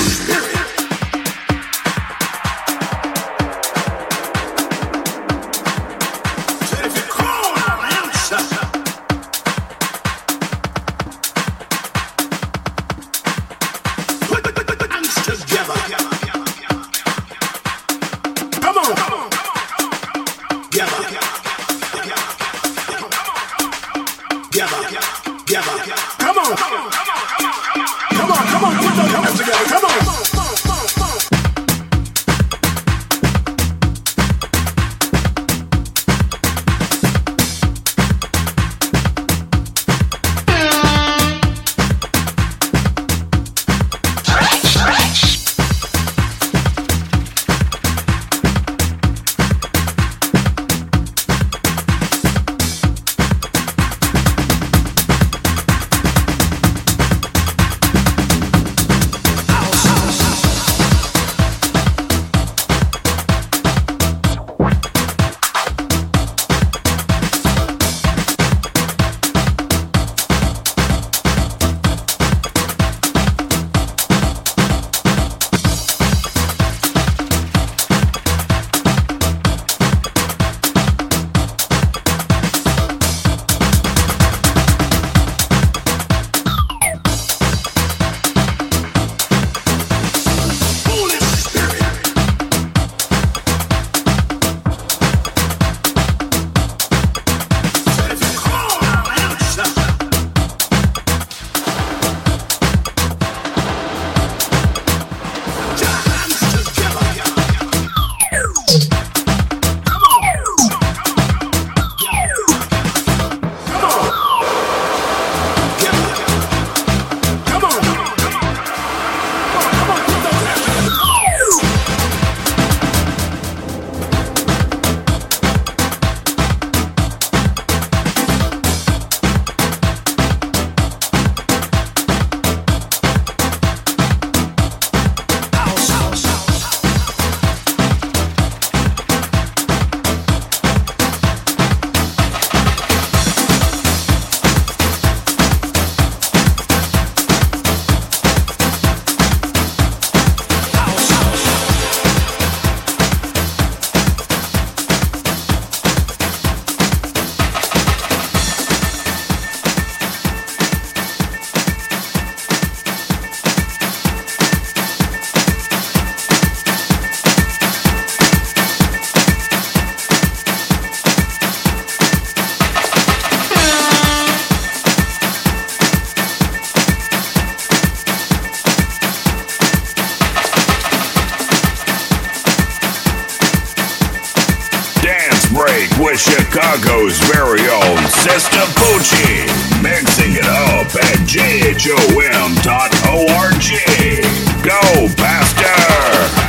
With Chicago's very own Sister Poochie, mixing it up at J H O M dot org. Go, Pastor!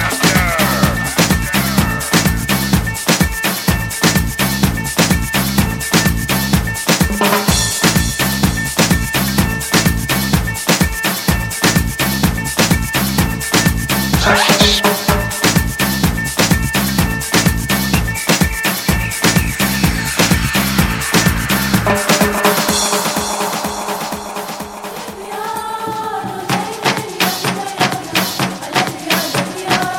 Yeah.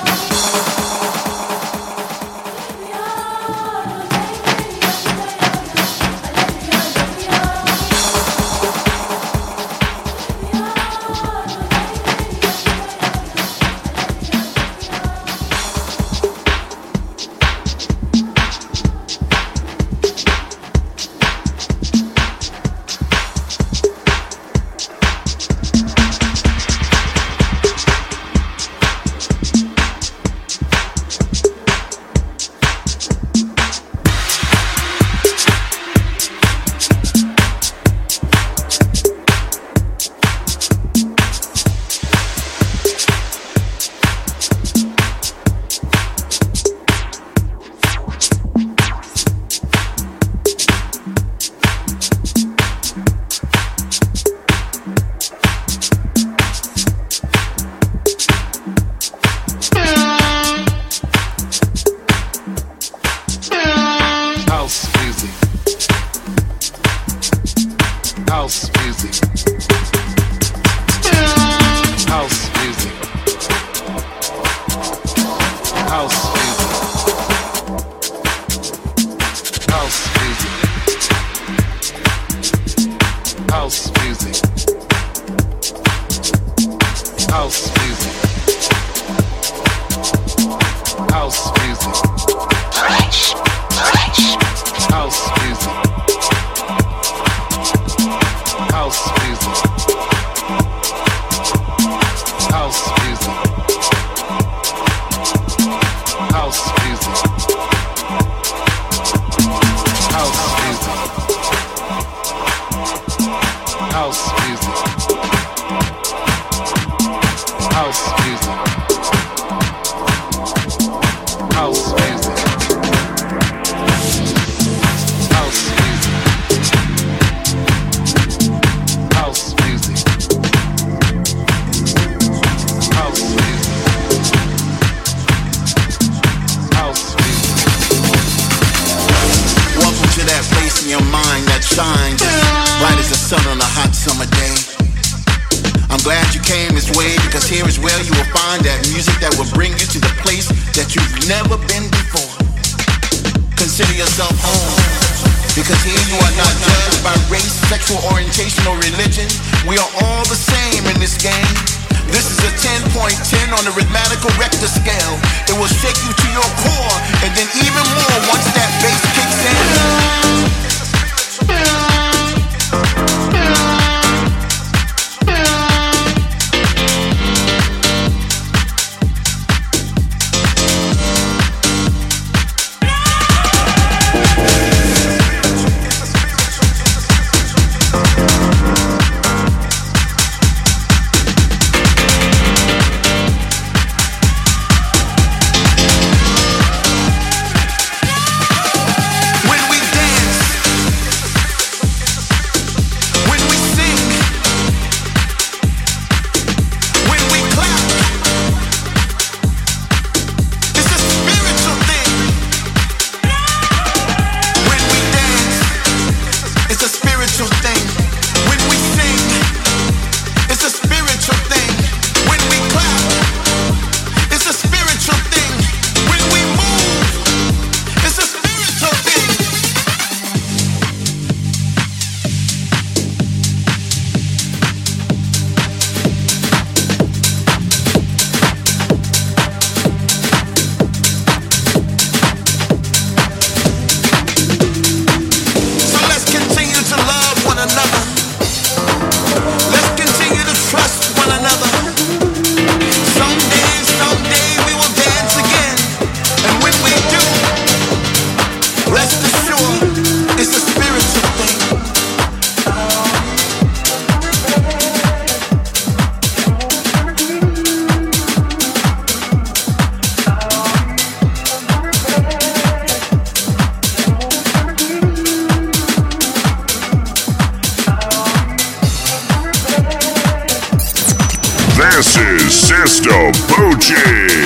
This is Sister Poochie,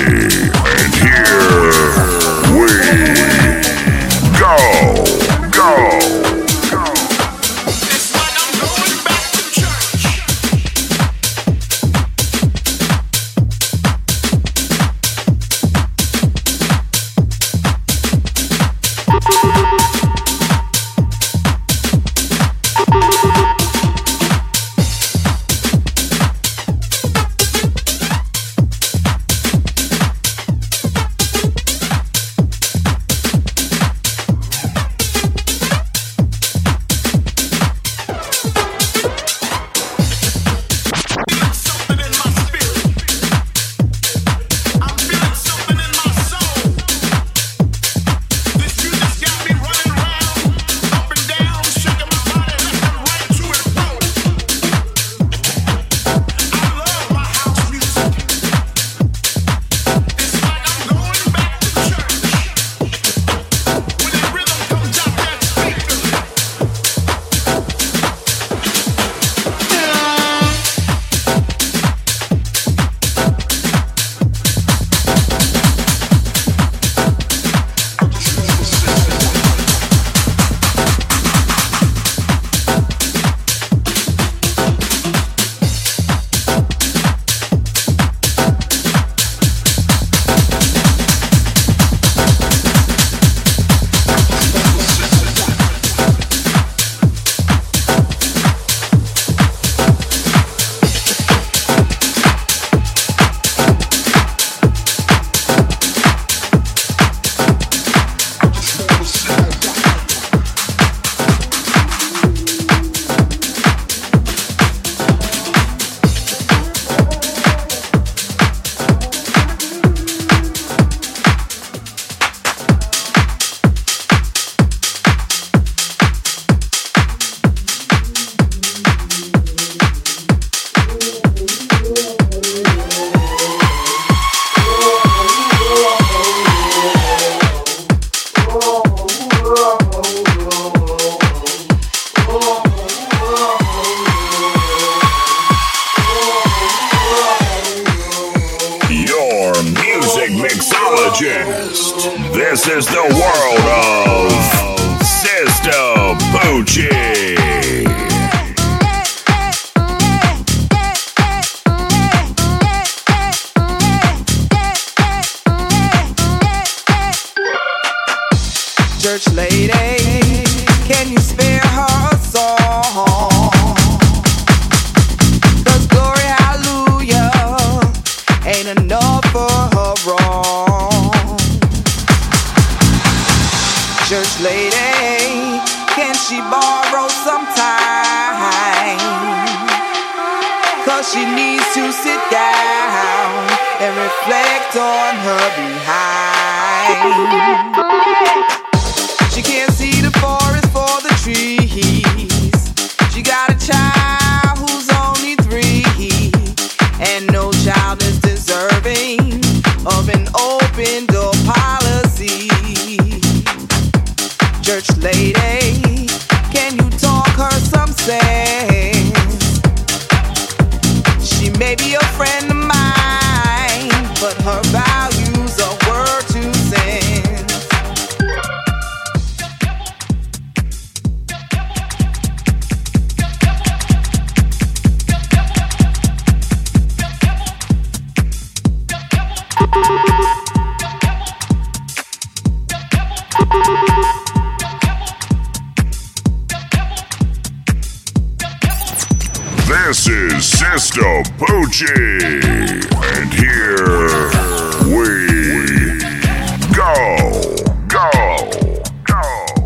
and here we go, go. This is the world of Sister Poochie. Church lady, can you spare her a song? 'Cause glory, hallelujah, ain't enough for her wrong. Church lady, can she borrow some time? 'Cause she needs to sit down and reflect on her behind. She can't see the forest for the trees. She got a child who's only three, and no child is deserving of an open door policy. Church lady, can you talk her some sense? She may be a friend of mine, but her values are worth two cents. This is Sister Poochie, and here we go, go, go.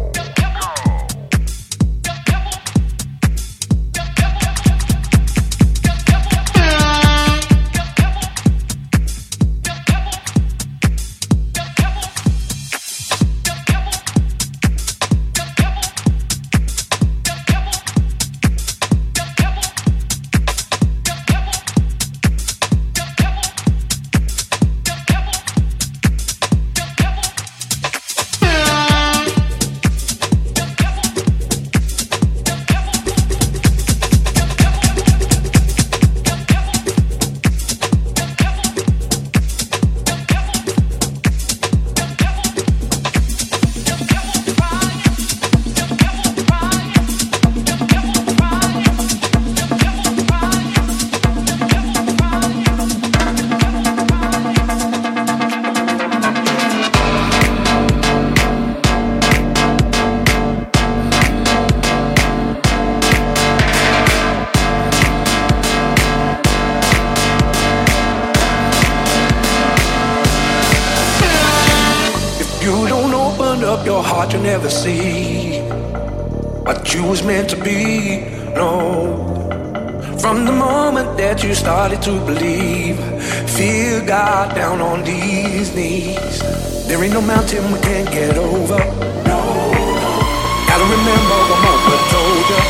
You never see what you was meant to be, no. From the moment that you started to believe, feel God down on these knees. There ain't no mountain we can't get over, no, no. Gotta remember what Mama told you.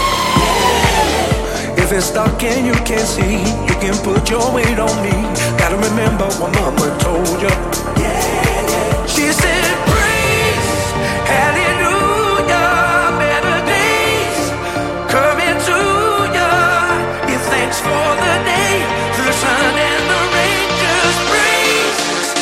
If it's stuck and you can't see, you can put your weight on me. Gotta remember what Mama told you. She said, hallelujah, better days coming to ya. Give thanks for the day, the sun and the rain just praise.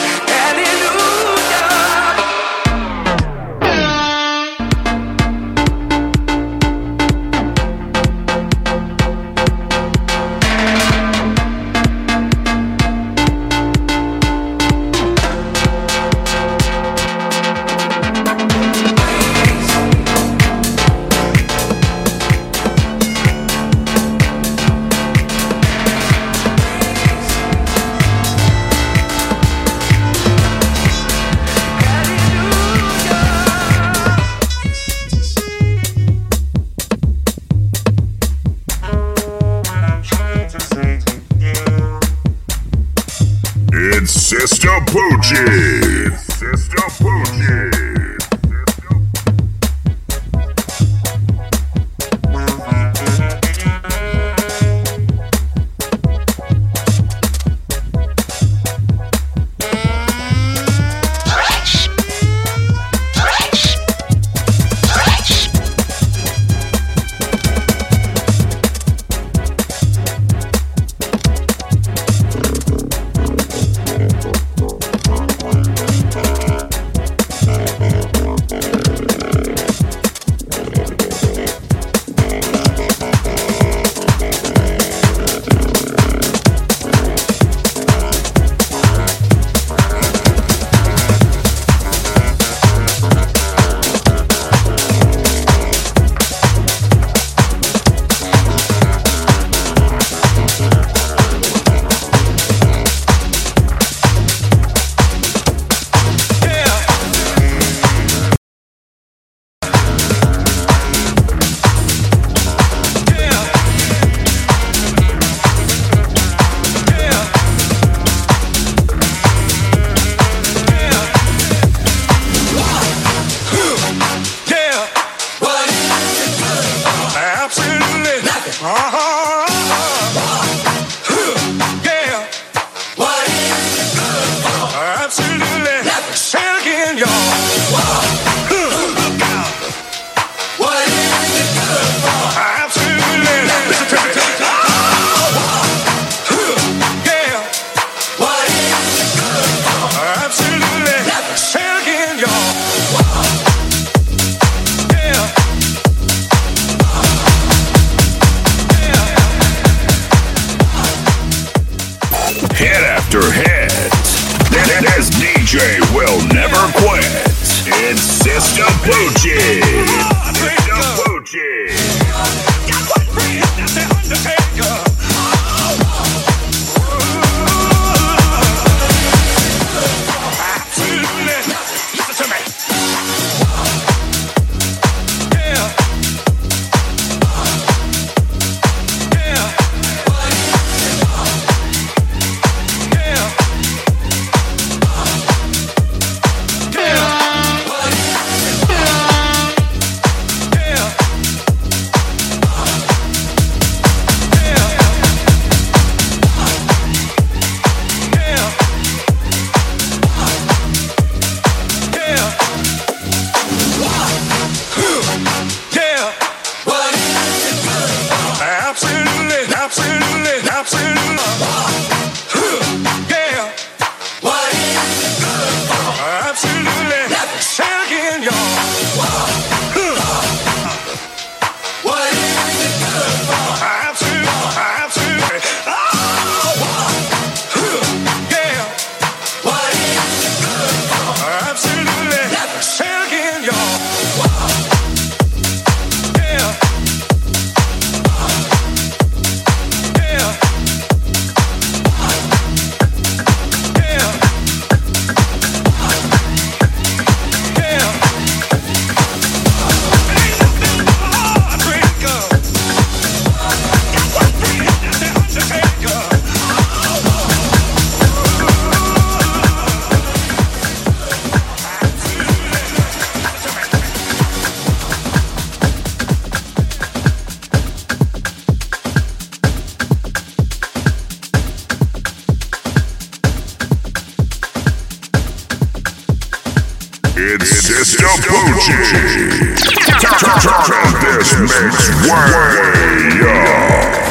It's Sister Poochie. Sister Poochie. will never quit. It's Sister Poochie. Sister Poochie. Got one friend, that's the Undertaker. Absolutely. Listen to me. Yeah. Yeah. It's Sister Poochie. Turn this mix way up.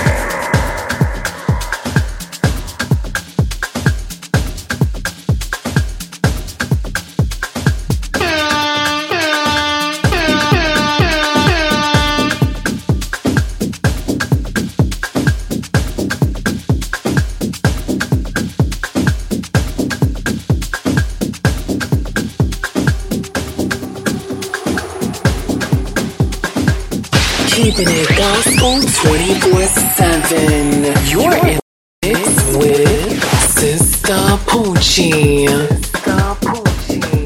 Keeping it gospel twenty-four seven. You're in the mix with Sister Poochie. Sister Poochie.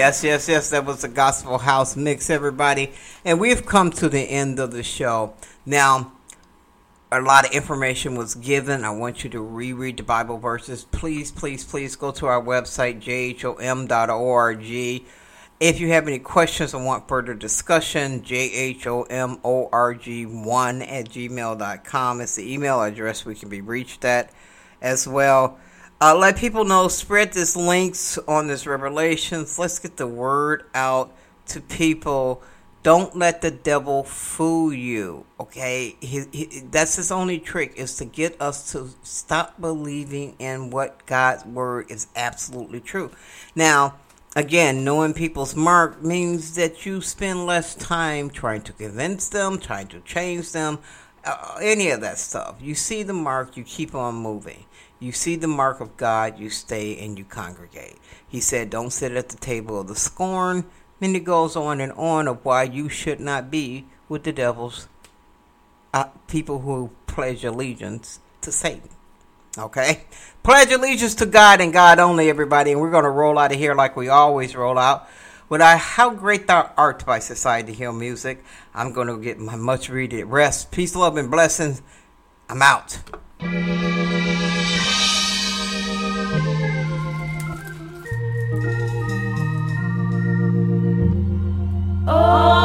Yes, yes, yes. That was the Gospel House Mix, everybody. And we've come to the end of the show. Now, a lot of information was given. I want you to reread the Bible verses. Please, please, please go to our website, j h o m dot org. If you have any questions or want further discussion, j h o m org one at gmail dot com is the email address we can be reached at as well. Uh, let people know, spread this links on this Revelations. Let's get the word out to people. Don't let the devil fool you, okay? He, he, that's his only trick, is to get us to stop believing in what God's word is absolutely true. Now, again, knowing people's mark means that you spend less time trying to convince them, trying to change them, uh, any of that stuff. You see the mark, you keep on moving. You see the mark of God, you stay and you congregate. He said, don't sit at the table of the scorn. Then it goes on and on of why you should not be with the devil's uh, people who pledge allegiance to Satan. Okay? Pledge allegiance to God and God only, everybody. And we're going to roll out of here like we always roll out with our How Great Thou Art by Society Hill Music. I'm going to get my much needed rest. Peace, love, and blessings. I'm out. Oh.